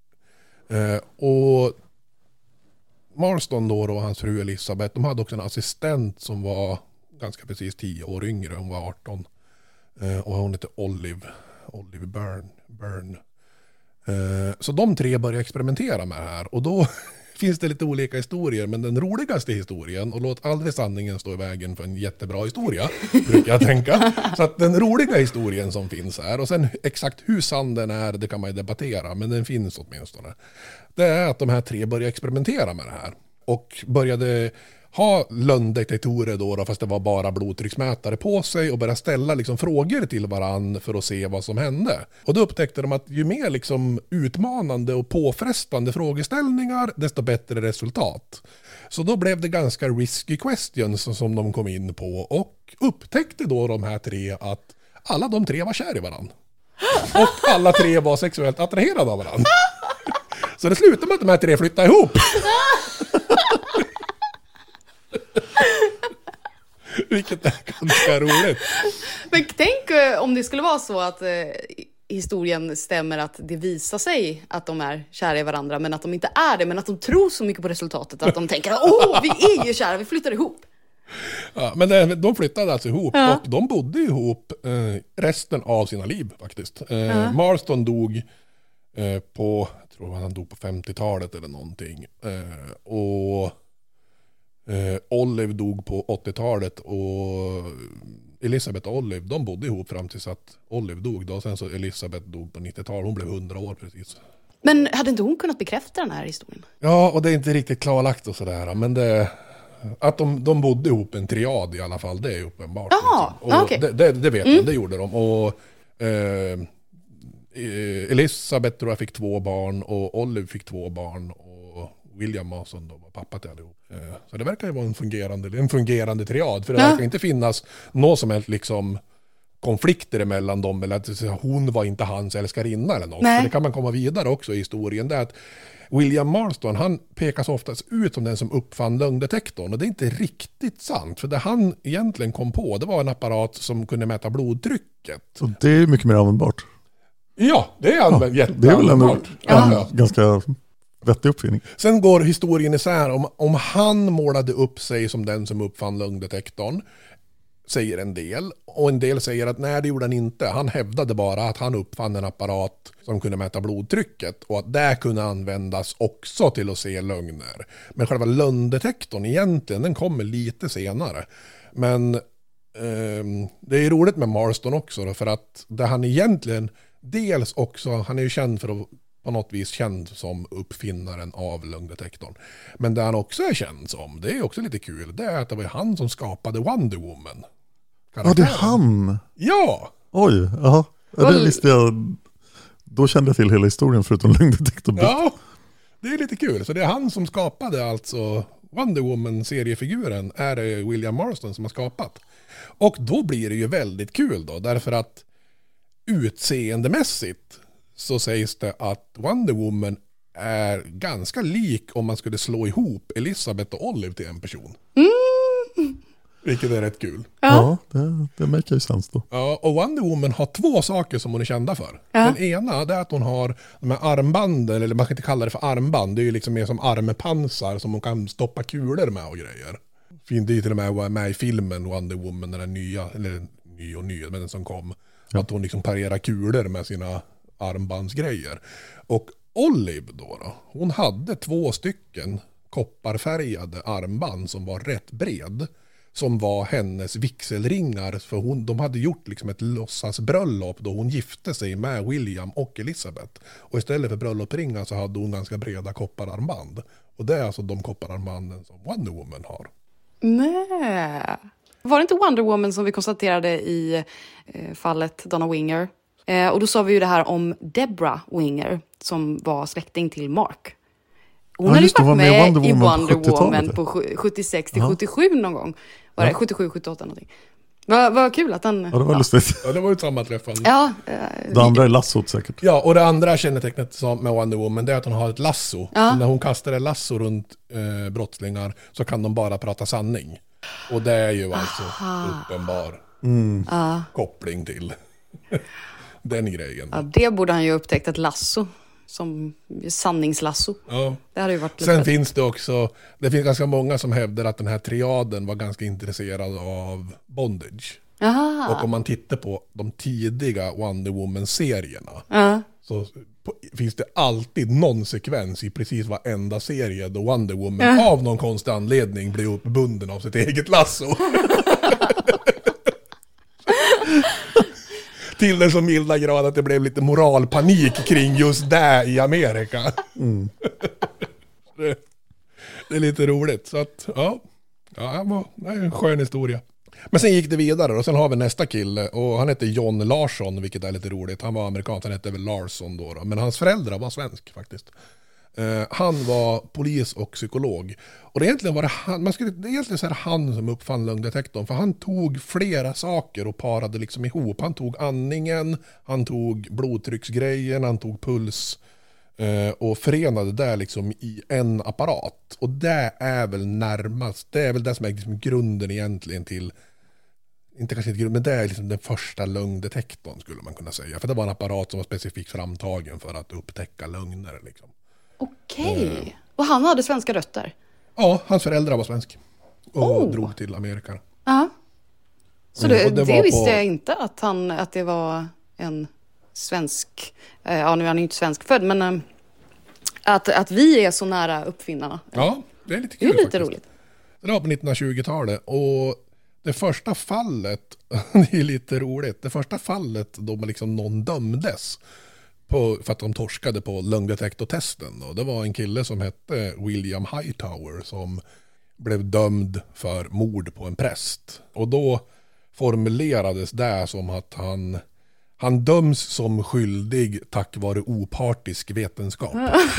Och Marston då och hans fru Elisabeth, de hade också en assistent som var ganska precis 10 år yngre, hon var 18. Och hon hette Olive Byrne. Så de tre började experimentera med det här, och då finns det lite olika historier, men den roligaste historien, och låt aldrig sanningen stå i vägen för en jättebra historia, brukar jag tänka. Så att den roliga historien som finns här, och sen exakt hur sann den är, det kan man ju debattera, men den finns åtminstone. Det är att de här tre började experimentera med det här och började ha lögndetektorer då, fast det var bara blodtrycksmätare på sig, och börja ställa liksom frågor till varann för att se vad som hände. Och då upptäckte de att ju mer liksom utmanande och påfrestande frågeställningar, desto bättre resultat. Så då blev det ganska risky questions som de kom in på, och upptäckte då de här tre att alla de tre var kär i varann. Och alla tre var sexuellt attraherade av varann. Så det slutade med att de här tre flyttade ihop. Vilket är ganska roligt. Men tänk om det skulle vara så att historien stämmer, att det visar sig att de är kära i varandra, men att de inte är det, men att de tror så mycket på resultatet att de tänker, vi är ju kära, vi flyttar ihop. Ja, men de flyttade alltså ihop och de bodde ihop resten av sina liv faktiskt. Marston dog på, jag tror han dog på 50-talet eller någonting. Och Olive dog på 80-talet och Elizabeth och Olive, de bodde ihop fram tills att Olive dog då. Sen så Elizabeth dog på 90-talet, hon blev 100 år precis. Men hade inte hon kunnat bekräfta den här historien? Ja, och det är inte riktigt klarlagt och sådär, men det... Att de bodde ihop en triad i alla fall, det är uppenbart. Jaha, liksom. okej. Det vet man, det gjorde de. Och Elizabeth tror jag fick 2 barn och Olive fick 2 barn och William Marston då var pappa till allihop. Så det verkar ju vara en fungerande triad, för det verkar inte finnas något som helst liksom konflikter emellan dem, eller att hon var inte hans älskarinna eller något. Så det kan man komma vidare också i historien. Det är att William Marston, han pekas oftast ut som den som uppfann lögndetektorn, och det är inte riktigt sant, för det han egentligen kom på, det var en apparat som kunde mäta blodtrycket. Och det är mycket mer användbart. Ja, det är det är väl en ganska vettig uppfinning. Sen går historien isär om han målade upp sig som den som uppfann lögndetektorn, säger en del. Och en del säger att nej, det gjorde han inte. Han hävdade bara att han uppfann en apparat som kunde mäta blodtrycket och att det kunde användas också till att se lögner. Men själva lögndetektorn egentligen, den kommer lite senare. Men det är roligt med Marston också då, för att det han egentligen dels också, han är ju känd för att på något vis känd som uppfinnaren av lögndetektorn. Men det han också är känd som, det är också lite kul, det är att det var han som skapade Wonder Woman. Ja, det är han. Ja. Oj, jaha. Det visste jag. Då kände jag till hela historien förutom lögndetektorn. Ja, det är lite kul. Så det är han som skapade alltså Wonder Woman-seriefiguren, är det William Marston som har skapat. Och då blir det ju väldigt kul då, därför att utseendemässigt så sägs det att Wonder Woman är ganska lik om man skulle slå ihop Elizabeth och Olive till en person. Vilket är rätt kul. Ja, det make ju sens då. Ja, och Wonder Woman har 2 saker som hon är kända för. Den ena är att hon har de här armbanden, eller man ska inte kalla det för armband, det är ju liksom mer som armpansar som hon kan stoppa kulor med och grejer. Fint, det är till och med i filmen Wonder Woman, den nya, eller ny, men den som kom. Ja. Att hon liksom parerar kulor med sina armbandsgrejer. Och Olive då, hon hade 2 stycken kopparfärgade armband som var rätt bred, som var hennes vigselringar, för de hade gjort liksom ett låtsasbröllop då hon gifte sig med William och Elizabeth, och istället för bröllopsringar så hade hon ganska breda koppararmband, och det är alltså de koppararmbanden som Wonder Woman har. Nej. Var det inte Wonder Woman som vi konstaterade i fallet Donna Winger? Och då sa vi ju det här om Deborah Winger som var släkting till Mark. Hon hade ju varit med i Wonder Woman på 76-77 någon gång. Var det 77-78 någonting. Vad kul att den... Ja, det var lustigt. Ja, det var ju ett sammanträffande. Ja, det andra är lassot säkert. Ja, och det andra kännetecknet med Wonder Woman, det är att hon har ett lasso. Ja. När hon kastar ett lasso runt brottslingar så kan de bara prata sanning. Och det är ju alltså uppenbar koppling till den grejen. Ja, det borde han ju upptäckt, ett lasso. Som sanningslasso. Ja. Det hade ju varit sen finns det också, det finns ganska många som hävdar att den här triaden var ganska intresserad av bondage. Aha. Och om man tittar på de tidiga Wonder Woman-serierna så finns det alltid någon sekvens i precis varenda serie då Wonder Woman av någon konstig anledning blir uppbunden av sitt eget lasso. Till den så milda grad att det blev lite moralpanik kring just det i Amerika. Det är lite roligt. Så att, det är en skön historia. Men sen gick det vidare och sen har vi nästa kille och han heter John Larsson, vilket är lite roligt. Han var amerikan, han hette väl Larsson då. Men hans föräldrar var svensk faktiskt. Han var polis och psykolog. Och egentligen var det egentligen så här han som uppfann lögndetektorn, för han tog flera saker och parade liksom ihop. Han tog andningen, han tog blodtrycksgrejen, han tog puls och förenade det liksom i en apparat. Och det är väl närmast, det är väl det som är liksom grunden egentligen till, inte kanske inte grund, men det är liksom den första lögndetektorn skulle man kunna säga. För det var en apparat som var specifikt framtagen för att upptäcka lögner. Liksom. Okej. Och han hade svenska rötter? Ja, hans föräldrar var svensk. Och drog till Amerika. Ja. Så det visste jag inte att det var en svensk, ja nu är han ju inte svenskfödd, men att vi är så nära uppfinnarna. Ja, det är lite kul. Det är lite faktiskt. roligt. Det var på 1920-talet och det första fallet, det är lite roligt, det första fallet då man liksom någon dömdes för att de torskade på lögndetektortesten. Det var en kille som hette William Hightower som blev dömd för mord på en präst. Och då formulerades det som att han döms som skyldig tack vare opartisk vetenskap.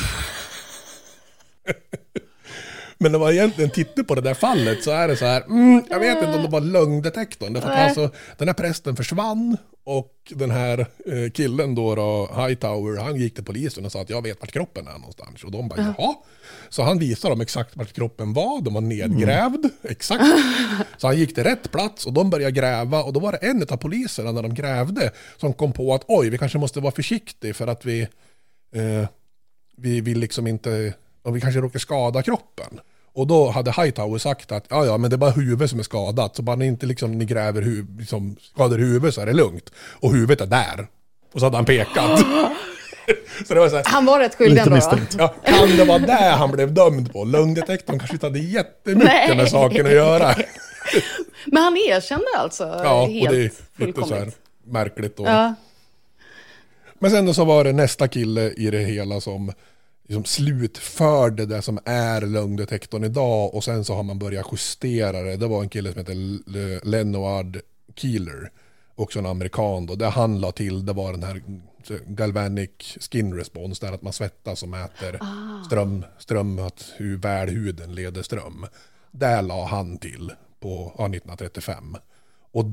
Men när man egentligen tittar på det där fallet så är det så här, jag vet inte om det var lögndetektorn. Därför att alltså, den här prästen försvann och den här killen då, Hightower, han gick till polisen och sa att jag vet vart kroppen är någonstans. Och de bara, jaha. Så han visade dem exakt vart kroppen var, de var nedgrävd, exakt. Så han gick till rätt plats och de började gräva och då var det en av poliserna när de grävde som kom på att oj, vi kanske måste vara försiktiga för att vi vill liksom inte, och vi kanske råkar skada kroppen. Och då hade Hightower sagt att ja, men det är bara huvudet som är skadat. Så bara ni inte liksom, ni gräver liksom, skadar huvudet så är det lugnt. Och huvudet är där. Och så hade han pekat. Så det var så här, han var rätt skyldig ändå. Ja, kan det vara där han blev dömd på? Lögndetektorn kanske inte hade jättemycket med saken att göra. Men han erkände alltså helt och det är lite så här märkligt. Ja. Men sen då så var det nästa kille i det hela som liksom slutförde det som är lögndetektorn idag och sen så har man börjat justera det. Det var en kille som heter Leonard Keeler, också en amerikan då. Det han la till, det var den här galvanic skin response, där att man svettas och mäter ström, att hur väl huden leder ström. Det la han till på 1935. Och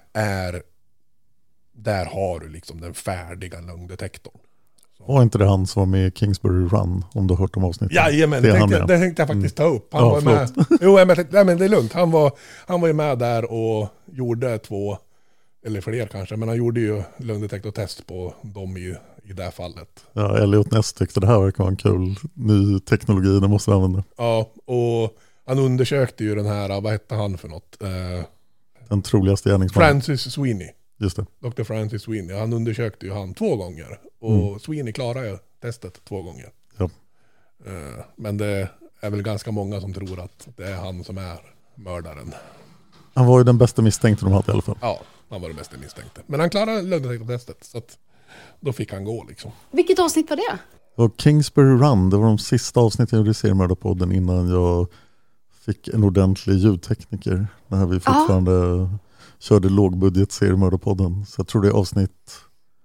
där har du liksom den färdiga lögndetektorn. Var inte det han som var med i Kingsbury Run, om du har hört om avsnittet? Jajamän, det tänkte jag faktiskt ta upp. Han var med. Jo, men det är lugnt. Han var ju med där och gjorde 2 eller fler kanske, men han gjorde ju lögndetektortest på dem i det här fallet. Ja, Elliot Ness tyckte det här verkar vara en kul ny teknologi, det måste vi använda. Ja, och han undersökte ju den här, vad hette han för något? Den troligaste gärningsmannen. Francis Sweeney. Just det. Dr. Francis Sweeney. Han undersökte ju han 2 gånger. Och Sweeney klarade ju testet 2 gånger. Ja. Men det är väl ganska många som tror att det är han som är mördaren. Han var ju den bästa misstänkte de hade i alla fall. Ja, han var den bästa misstänkte. Men han klarade lögndetektortestet, så att då fick han gå liksom. Vilket avsnitt var det? Det var Kingsbury Run. Det var de sista avsnitten jag gjorde i Seriemördarpodden innan jag fick en ordentlig ljudtekniker. När vi fortfarande körde lågbudget Seriemördarpodden. Så jag tror det är avsnitt,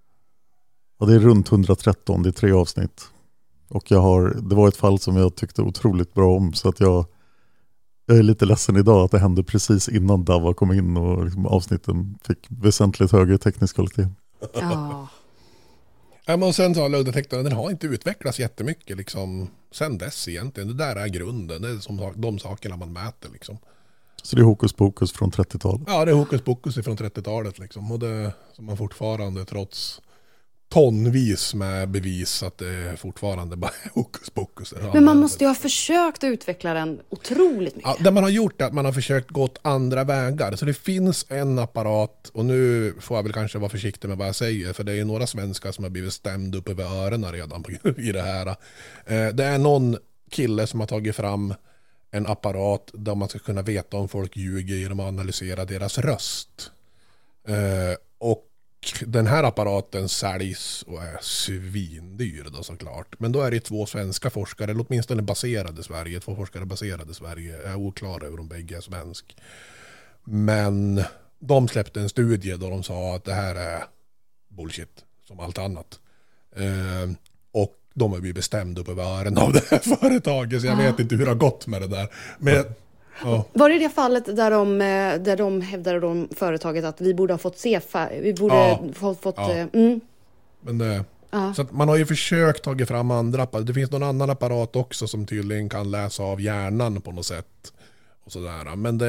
det är runt 113, det är 3 avsnitt. Och det var ett fall som jag tyckte otroligt bra om, så att jag är lite ledsen idag att det hände precis innan Dava kom in och liksom avsnitten fick väsentligt högre teknisk kvalitet. Ja. Men sen så har lögndetektorn, den har inte utvecklats jättemycket liksom sen dess egentligen. Det där är grunden, det är som de sakerna man mäter liksom. Så det är hokus pokus från 30-talet? Ja, det är hokus pokus från 30-talet liksom. Och det som man fortfarande, trots tonvis med bevis, att det fortfarande bara är hokus pokus. Men man måste ju ha försökt utveckla den otroligt mycket. Ja, det man har gjort är att man har försökt gått andra vägar. Så det finns en apparat, och nu får jag väl kanske vara försiktig med vad jag säger, för det är några svenskar som har blivit stämd upp över öronen redan i det här. Det är någon kille som har tagit fram en apparat där man ska kunna veta om folk ljuger genom att analysera deras röst. Och den här apparaten säljs och är svindyr då såklart. Men då är det 2 svenska forskare, eller åtminstone baserade i Sverige. 2 forskare baserade i Sverige. Jag är oklar över om bägge är svensk. Men de släppte en studie då de sa att det här är bullshit som allt annat. Och de har blivit bestämda upp över öronen av det här företaget, så jag vet inte hur det har gått med det där. Men var det fallet där de hävdade om företaget att vi borde ha fått se, vi borde fått Men Så att man har ju försökt ta fram andra apparater. Det finns någon annan apparat också som tydligen kan läsa av hjärnan på något sätt. Och sådär. Men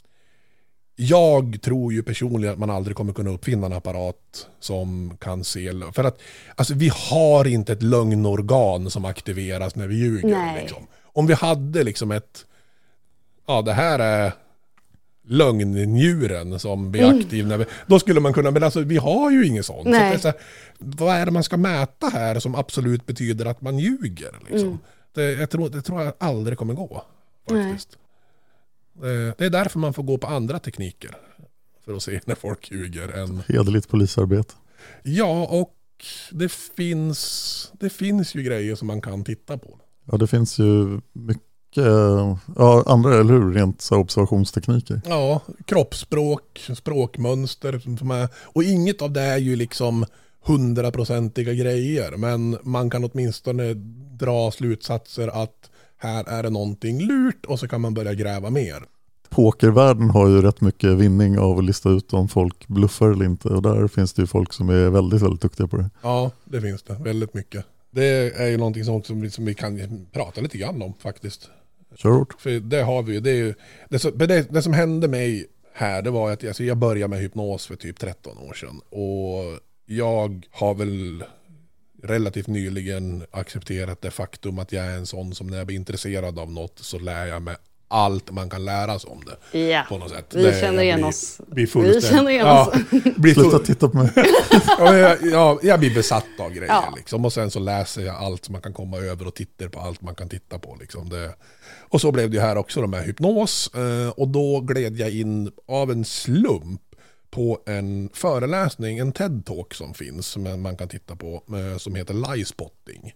jag tror ju personligen att man aldrig kommer kunna uppfinna en apparat som kan se. För att alltså, vi har inte ett lögnorgan som aktiveras när vi ljuger. Liksom. Om vi hade liksom det här är lögnnjuren som blir aktiv när då skulle man kunna, men alltså vi har ju inget sånt. Så det är så här, vad är det man ska mäta här som absolut betyder att man ljuger liksom? Jag tror jag aldrig kommer gå faktiskt. Det är därför man får gå på andra tekniker för att se när folk ljuger. Hederligt polisarbete. Ja, och det finns ju grejer som man kan titta på. Ja, det finns ju mycket andra, eller hur? Rent så observationstekniker. Ja, kroppsspråk, språkmönster som är, och inget av det är ju liksom 100-procentiga grejer, men man kan åtminstone dra slutsatser att här är det någonting lurt och så kan man börja gräva mer. Pokervärlden har ju rätt mycket vinning av att lista ut om folk bluffar eller inte, och där finns det ju folk som är väldigt, väldigt duktiga på det. Ja, det finns det. Väldigt mycket. Det är ju någonting som vi kan prata lite grann om faktiskt. Kör hårt. För det har vi ju. Det som hände mig här, det var att jag började med hypnos för typ 13 år sedan. Och jag har väl relativt nyligen accepterat det faktum att jag är en sån som när jag blir intresserad av något så lär jag mig allt man kan lära sig om det. Ja, på något sätt. Vi känner igen oss. Vi känner igen oss. Sluta titta på mig. Jag blir besatt av grejer liksom. Och sen så läser jag allt som man kan komma över och tittar på allt man kan titta på liksom. Och så blev det här också med hypnos. Och då gled jag in av en slump på en föreläsning, en TED-talk som finns som man kan titta på, som heter Lie Spotting.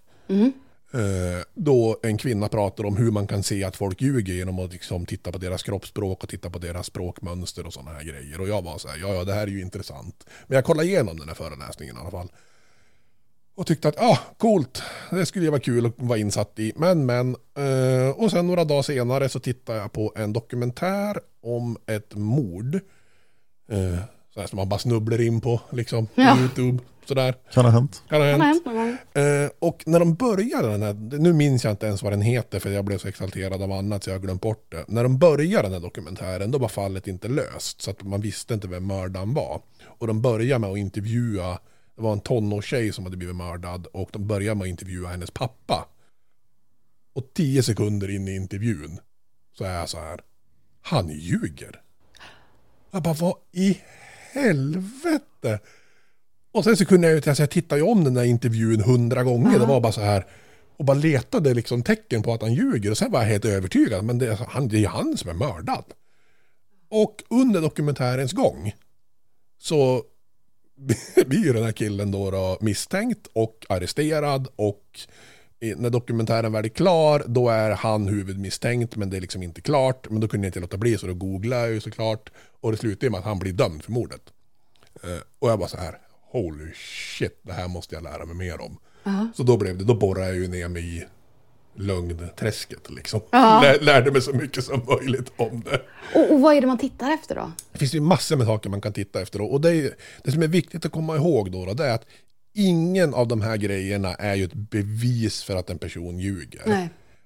Då en kvinna pratar om hur man kan se att folk ljuger genom att liksom titta på deras kroppsspråk och titta på deras språkmönster och sådana här grejer. Och jag var så här, ja det här är ju intressant. Men jag kollade igenom den här föreläsningen i alla fall. Och tyckte att, coolt, det skulle ju vara kul att vara insatt i. Men, och sen några dagar senare så tittade jag på en dokumentär om ett mord. Så här som man bara snubblar in på liksom, YouTube. Sådär. Kan ha hänt. Och när de började den här, nu minns jag inte ens vad den heter för jag blev så exalterad av annat så jag har glömt bort det. När de började den här dokumentären då var fallet inte löst så att man visste inte vem mördaren var. Och de började med att intervjua, det var en tonårstjej som hade blivit mördad och de började med att intervjua hennes pappa. Och 10 sekunder in i intervjun så är jag så här, han ljuger. Jag bara, vad i helvete? Och sen så kunde jag titta ju om den där intervjun 100 gånger. Det var bara så här. Och bara letade liksom tecken på att han ljuger. Och sen var jag helt övertygad. Men det är han som är mördad. Och under dokumentärens gång så blir ju den här killen då misstänkt och arresterad. Och när dokumentären väl är klar då är han huvudmisstänkt. Men det är liksom inte klart. Men då kunde jag inte låta bli så då googlade jag ju såklart. Och det slutar med att han blir dömd för mordet. Och jag bara så här. Holy shit, det här måste jag lära mig mer om. Så då borrade jag ju ner mig i lögnträsket liksom. Lärde mig så mycket som möjligt om det. Och vad är det man tittar efter då? Det finns ju massor med saker man kan titta efter då. Och det som är viktigt att komma ihåg då det är att ingen av de här grejerna är ju ett bevis för att en person ljuger. Nej.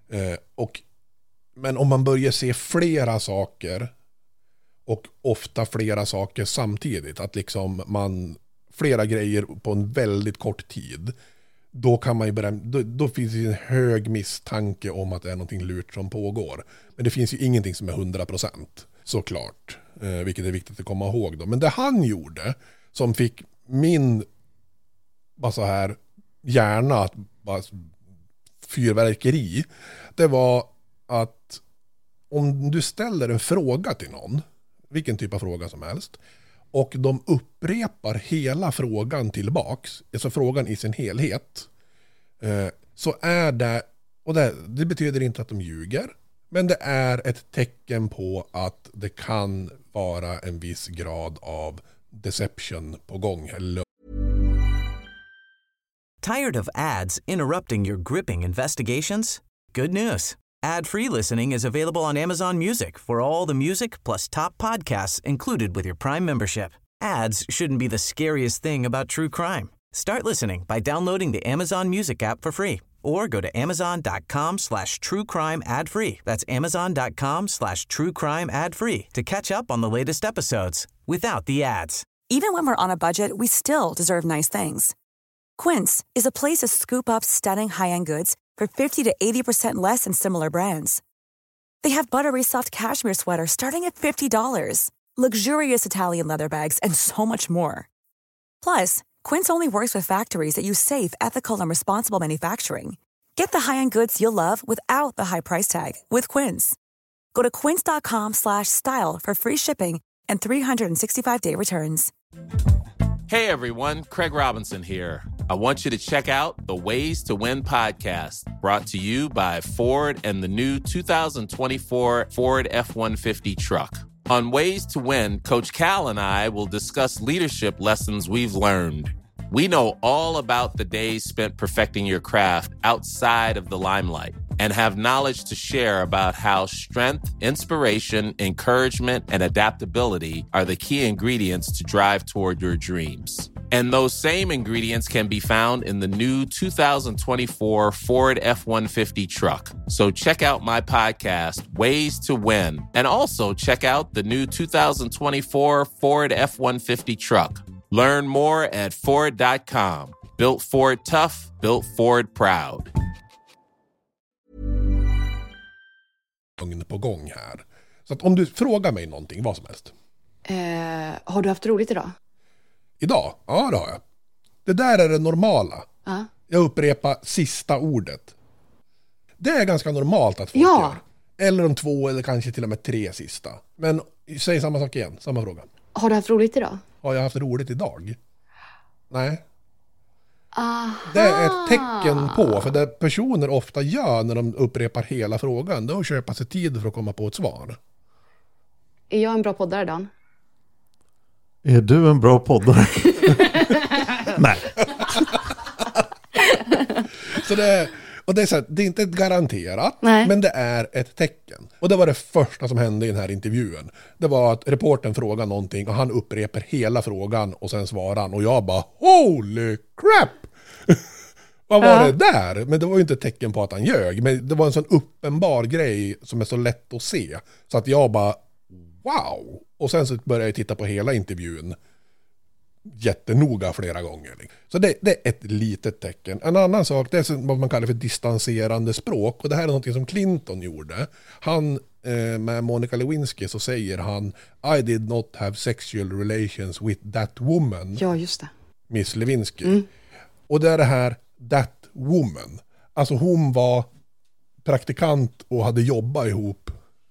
Men om man börjar se flera saker och ofta flera saker samtidigt, att liksom flera grejer på en väldigt kort tid, då kan man ju då finns det en hög misstanke om att det är någonting lurt som pågår. Men det finns ju ingenting som är 100% såklart, vilket är viktigt att komma ihåg då. Men det han gjorde som fick min bara så här hjärna att bara fyrverkeri, det var att om du ställer en fråga till någon, vilken typ av fråga som helst, och de upprepar hela frågan tillbaks, alltså frågan i sin helhet, så är det, och det betyder inte att de ljuger, men det är ett tecken på att det kan vara en viss grad av deception på gång. Tired of ads interrupting your gripping investigations? Good news. Ad-free listening is available on Amazon Music for all the music plus top podcasts included with your Prime membership. Ads shouldn't be the scariest thing about true crime. Start listening by downloading the Amazon Music app for free or go to amazon.com/truecrime ad free. That's amazon.com/truecrime ad free to catch up on the latest episodes without the ads. Even when we're on a budget, we still deserve nice things. Quince is a place to scoop up stunning high-end goods for 50 to 80% less than similar brands. They have buttery soft cashmere sweaters starting at $50, luxurious Italian leather bags, and so much more. Plus, Quince only works with factories that use safe, ethical, and responsible manufacturing. Get the high-end goods you'll love without the high price tag with Quince. Go to quince.com/style for free shipping and 365-day returns. Hey everyone, Craig Robinson here. I want you to check out the Ways to Win podcast, brought to you by Ford and the new 2024 Ford F-150 truck. On Ways to Win, Coach Cal and I will discuss leadership lessons we've learned. We know all about the days spent perfecting your craft outside of the limelight and have knowledge to share about how strength, inspiration, encouragement, and adaptability are the key ingredients to drive toward your dreams. And those same ingredients can be found in the new 2024 Ford F-150 truck. So check out my podcast, Ways to Win, and also check out the new 2024 Ford F-150 truck. Learn more at Ford.com. Built Ford tough, built Ford proud. På gång här. Så att om du frågar mig någonting, vad som helst. Har du haft roligt idag? Idag? Ja, det har jag. Det där är det normala. Ja. Jag upprepar sista ordet. Det är ganska normalt att folk gör. Eller de 2 eller kanske till och med 3 sista. Men säg samma sak igen, samma fråga. Har du haft roligt idag? Har jag haft roligt idag? Nej. Aha. Det är ett tecken på, för det personer ofta gör när de upprepar hela frågan, det är att köpa sig tid för att komma på ett svar. Är jag en bra poddare, Dan? Är du en bra poddare? Nej. Så det är så här, det är inte garanterat, Nej. men det är ett tecken. Och det var det första som hände i den här intervjun. Det var att reportern frågade någonting och han upprepar hela frågan och sen svarar han. Och jag bara, holy crap! Vad var det där? Men det var ju inte ett tecken på att han ljög. Men det var en sån uppenbar grej som är så lätt att se. Så att jag bara, wow! Och sen så började jag titta på hela intervjun jättenoga flera gånger. Så det är ett litet tecken. En annan sak, det är vad man kallar för distanserande språk. Och det här är något som Clinton gjorde. Han, med Monica Lewinsky, så säger han, I did not have sexual relations with that woman. Ja, just det. Miss Lewinsky. Och det är det här, that woman. Alltså hon var praktikant och hade jobbat ihop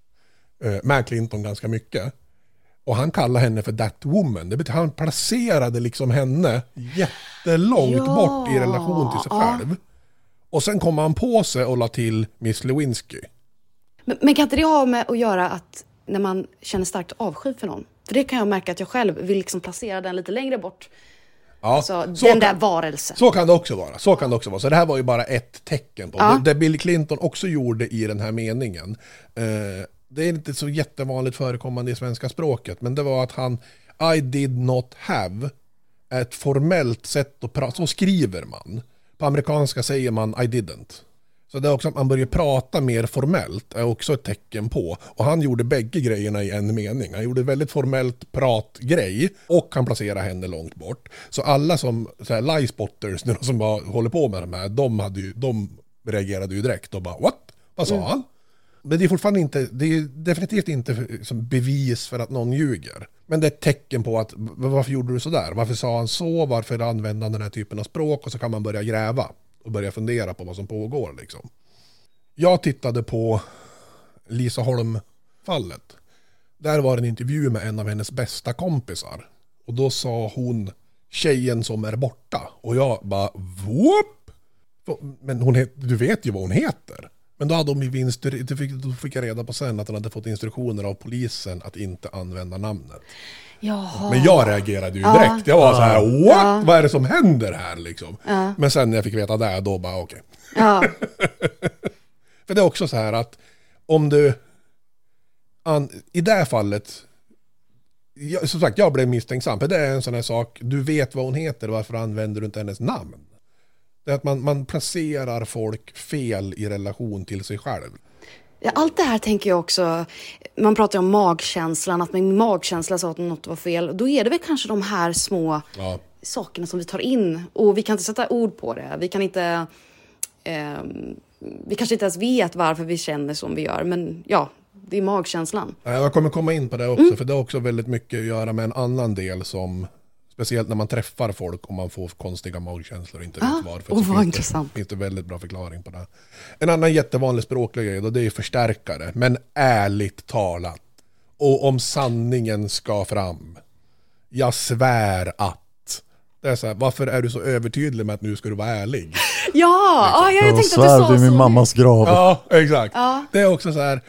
med Clinton ganska mycket. Och han kallar henne för that woman. Det betyder han placerade liksom henne jättelångt bort i relation till sig själv. Och sen kom han på sig och la till Miss Lewinsky. Men kan inte det ha med att göra att när man känner starkt avsky för någon? För det kan jag märka att jag själv vill liksom placera den lite längre bort. Ja, så den där varelsen. Så kan det också vara. Så det här var ju bara ett tecken på. Det Bill Clinton också gjorde i den här meningen. Det är inte så jättevanligt förekommande i svenska språket, men det var att han I did not have ett formellt sätt att prata. Så skriver man. På amerikanska säger man I didn't. Så det är också att man börjar prata mer formellt är också ett tecken på. Och han gjorde bägge grejerna i en mening. Han gjorde väldigt formellt pratgrej och han placerade henne långt bort. Så alla som så här, lie spotters som håller på med de här, de reagerade ju direkt och bara what? Vad sa han? Men det är fortfarande inte, det är definitivt inte som bevis för att någon ljuger. Men det är ett tecken på att varför gjorde du så där? Varför sa han så? Varför använde han den här typen av språk? Och så kan man börja gräva och börja fundera på vad som pågår liksom. Jag tittade på Lisa Holm-fallet. Där var en intervju med en av hennes bästa kompisar. Och då sa hon tjejen som är borta. Och jag bara whoop! Men du vet ju vad hon heter. Men då hade då fick jag reda på sen att han hade fått instruktioner av polisen att inte använda namnet. Jaha. Men jag reagerade ju direkt. Jag var så här, what? Vad är det som händer här liksom? Men sen när jag fick veta det, då bara okej. För det är också så här att om du i det här fallet som sagt, jag blev misstänksam. För det är en sån här sak, du vet vad hon heter, varför använder du inte hennes namn? Det är att man placerar folk fel i relation till sig själv. Allt det här tänker jag också, man pratar om magkänslan, att min magkänsla sa att något var fel. Då är det väl kanske de här små sakerna som vi tar in. Och vi kan inte sätta ord på det. Vi kan inte... vi kanske inte ens vet varför vi känner som vi gör. Men ja, det är magkänslan. Jag kommer komma in på det också. För det har också väldigt mycket att göra med en annan del som... Speciellt när man träffar folk och man får konstiga magkänslor och inte vet varför. Vad intressant. Finns det väldigt bra förklaring på det. En annan jättevanlig språklig grej då, det är förstärkare. Men ärligt talat. Och om sanningen ska fram. Jag svär att. Det är så här, varför är du så övertydlig med att nu ska du vara ärlig? Ja, jag tänkte svär att du sa vid min så. mammas grav. Ja, exakt. Ja. Det är också så här.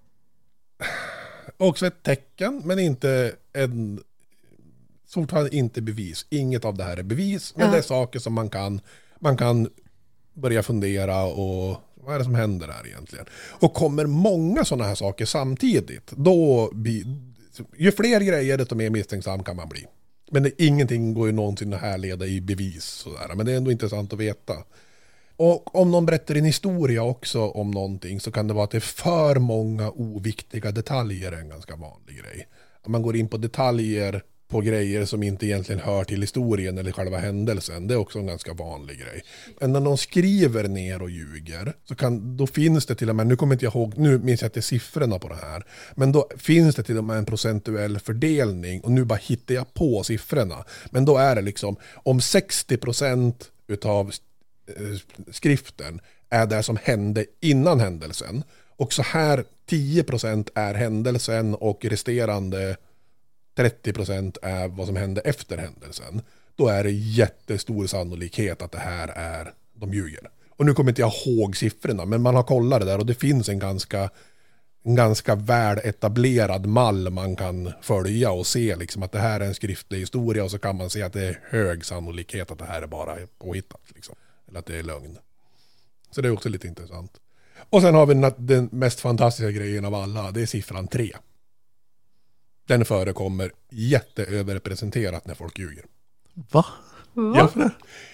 Också ett tecken, men inte en... Fortfarande inte bevis. Inget av det här är bevis. Men det är saker som man kan börja fundera och vad är det som händer här egentligen? Och kommer många sådana här saker samtidigt, då ju fler grejer desto mer misstänksam kan man bli. Men ingenting går ju någonsin att härleda i bevis. Sådär. Men det är ändå intressant att veta. Och om någon berättar en historia också om någonting så kan det vara att det är för många oviktiga detaljer är en ganska vanlig grej. Om man går in på detaljer på grejer som inte egentligen hör till historien eller själva händelsen. Det är också en ganska vanlig grej. Men när någon skriver ner och ljuger så då finns det till och med, nu kommer inte jag ihåg, nu minns jag inte siffrorna på det här, men då finns det till och med en procentuell fördelning och nu bara hittar jag på siffrorna. Men då är det liksom om 60% utav skriften är det som hände innan händelsen och så här 10% är händelsen och resterande 30% är vad som hände efter händelsen, då är det jättestor sannolikhet att det här är de ljuger. Och nu kommer inte jag ihåg siffrorna, men man har kollat det där och det finns en ganska väl etablerad mall man kan följa och se liksom att det här är en skriftlig historia och så kan man se att det är hög sannolikhet att det här är bara påhittat liksom. Eller att det är lögn. Så det är också lite intressant. Och sen har vi den mest fantastiska grejen av alla, det är siffran 3. Den förekommer jätteöverrepresenterat när folk ljuger. Va? Ja.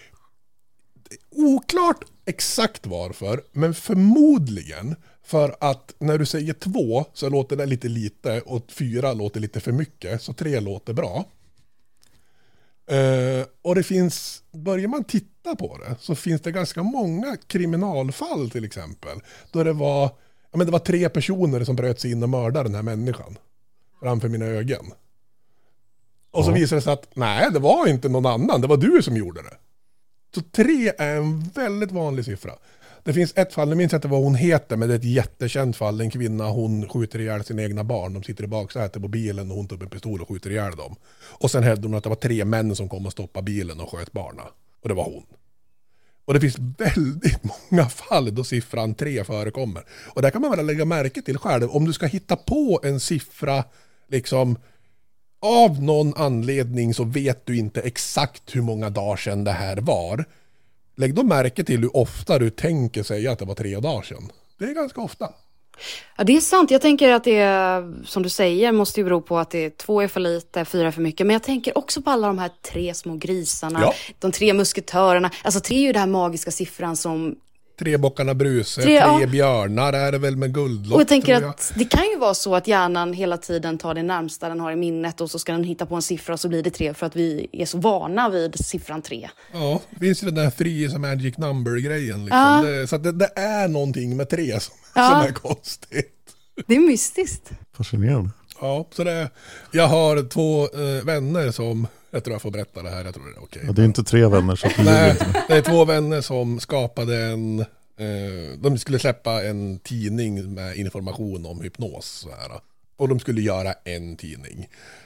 Oklart exakt varför, men förmodligen för att när du säger 2 så låter det lite och 4 låter lite för mycket, så 3 låter bra. Och det finns, börjar man titta på det så finns det ganska många kriminalfall till exempel då det var 3 personer som bröt sig in och mördade den här människan framför mina ögon. Och så visade det sig att nej, det var inte någon annan, det var du som gjorde det. Så 3 är en väldigt vanlig siffra. Det finns ett fall, jag minns inte vad hon heter, men det är ett jättekänt fall. En kvinna, hon skjuter ihjäl sina egna barn. De sitter i baksätet på bilen och hon tar upp en pistol och skjuter ihjäl dem. Och sen hävdade hon att det var 3 män som kom och stoppade bilen och sköt barna. Och det var hon. Och det finns väldigt många fall då siffran 3 förekommer. Och där kan man väl lägga märke till själv. Om du ska hitta på en siffra liksom av någon anledning så vet du inte exakt hur många dagar sedan det här var. Lägg då märke till hur ofta du tänker säga att det var 3 dagar sedan. Det är ganska ofta. Ja, det är sant. Jag tänker att det är, som du säger, måste ju bero på att 2 är för lite, 4 är för mycket. Men jag tänker också på alla de här 3 små grisarna, de 3 musketörerna. Alltså 3 är ju den här magiska siffran som... 3 bockarna Bruse, 3 björnar är det väl med guldlott. Och jag tänker att det kan ju vara så att hjärnan hela tiden tar det närmsta den har i minnet och så ska den hitta på en siffra och så blir det 3 för att vi är så vana vid siffran 3. Ja, det finns ju den där 3 is a magic number-grejen. Liksom. Så att det är någonting med 3 som är konstigt. Det är mystiskt. Fascinerande. Ja, så jag har 2 vänner som... Jag tror jag får berätta det här, jag tror det är okej. Ja, det är inte 3 vänner. Så nej, det är 2 vänner som skapade de skulle släppa en tidning med information om hypnos. Så här. Och de skulle göra en tidning.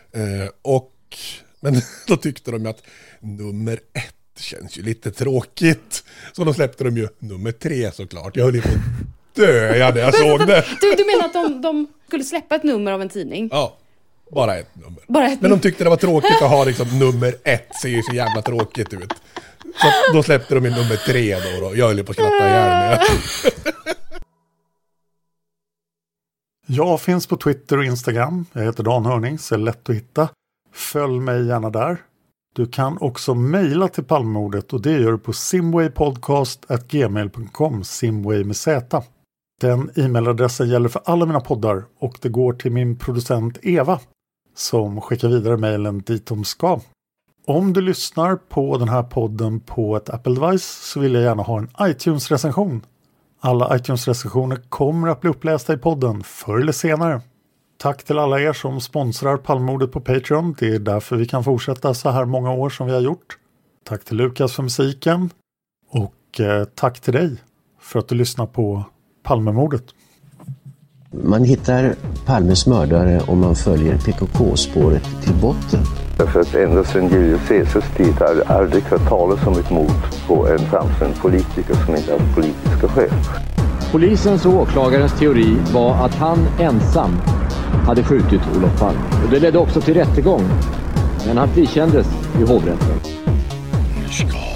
Men då tyckte de att nummer 1 känns ju lite tråkigt. Så då släppte de ju nummer 3 såklart. Jag höll på att dö när jag såg det. Du menar att de skulle släppa ett nummer av en tidning? Ja. Bara ett nummer. Men de tyckte det var tråkigt att ha liksom nummer 1. Ser ju så jävla tråkigt ut. Så då släppte de in nummer 3 då. Jag höll på att skratta ihjäl med. Jag finns på Twitter och Instagram. Jag heter Dan Hörning, så är det lätt att hitta. Följ mig gärna där. Du kan också mejla till Palmemordet och det gör du på simwaypodcast@gmail.com, Simway med Z. Den e-mailadressen gäller för alla mina poddar och det går till min producent Eva som skickar vidare mejlen dit de ska. Om du lyssnar på den här podden på ett Apple device så vill jag gärna ha en iTunes-recension. Alla iTunes-recensioner kommer att bli upplästa i podden förr eller senare. Tack till alla er som sponsrar Palmemordet på Patreon. Det är därför vi kan fortsätta så här många år som vi har gjort. Tack till Lukas för musiken. Och tack till dig för att du lyssnar på Palmemordet. Man hittar Palmes mördare om man följer PKK-spåret till botten. Därför att ända sedan Julius Caesars tid har det aldrig hört talas om ett mord på en framstående politiker som inte har politiska skäl. Polisens och åklagarens teori var att han ensam hade skjutit Olof Palme. Och det ledde också till rättegång. Men han frikändes i hovrätten.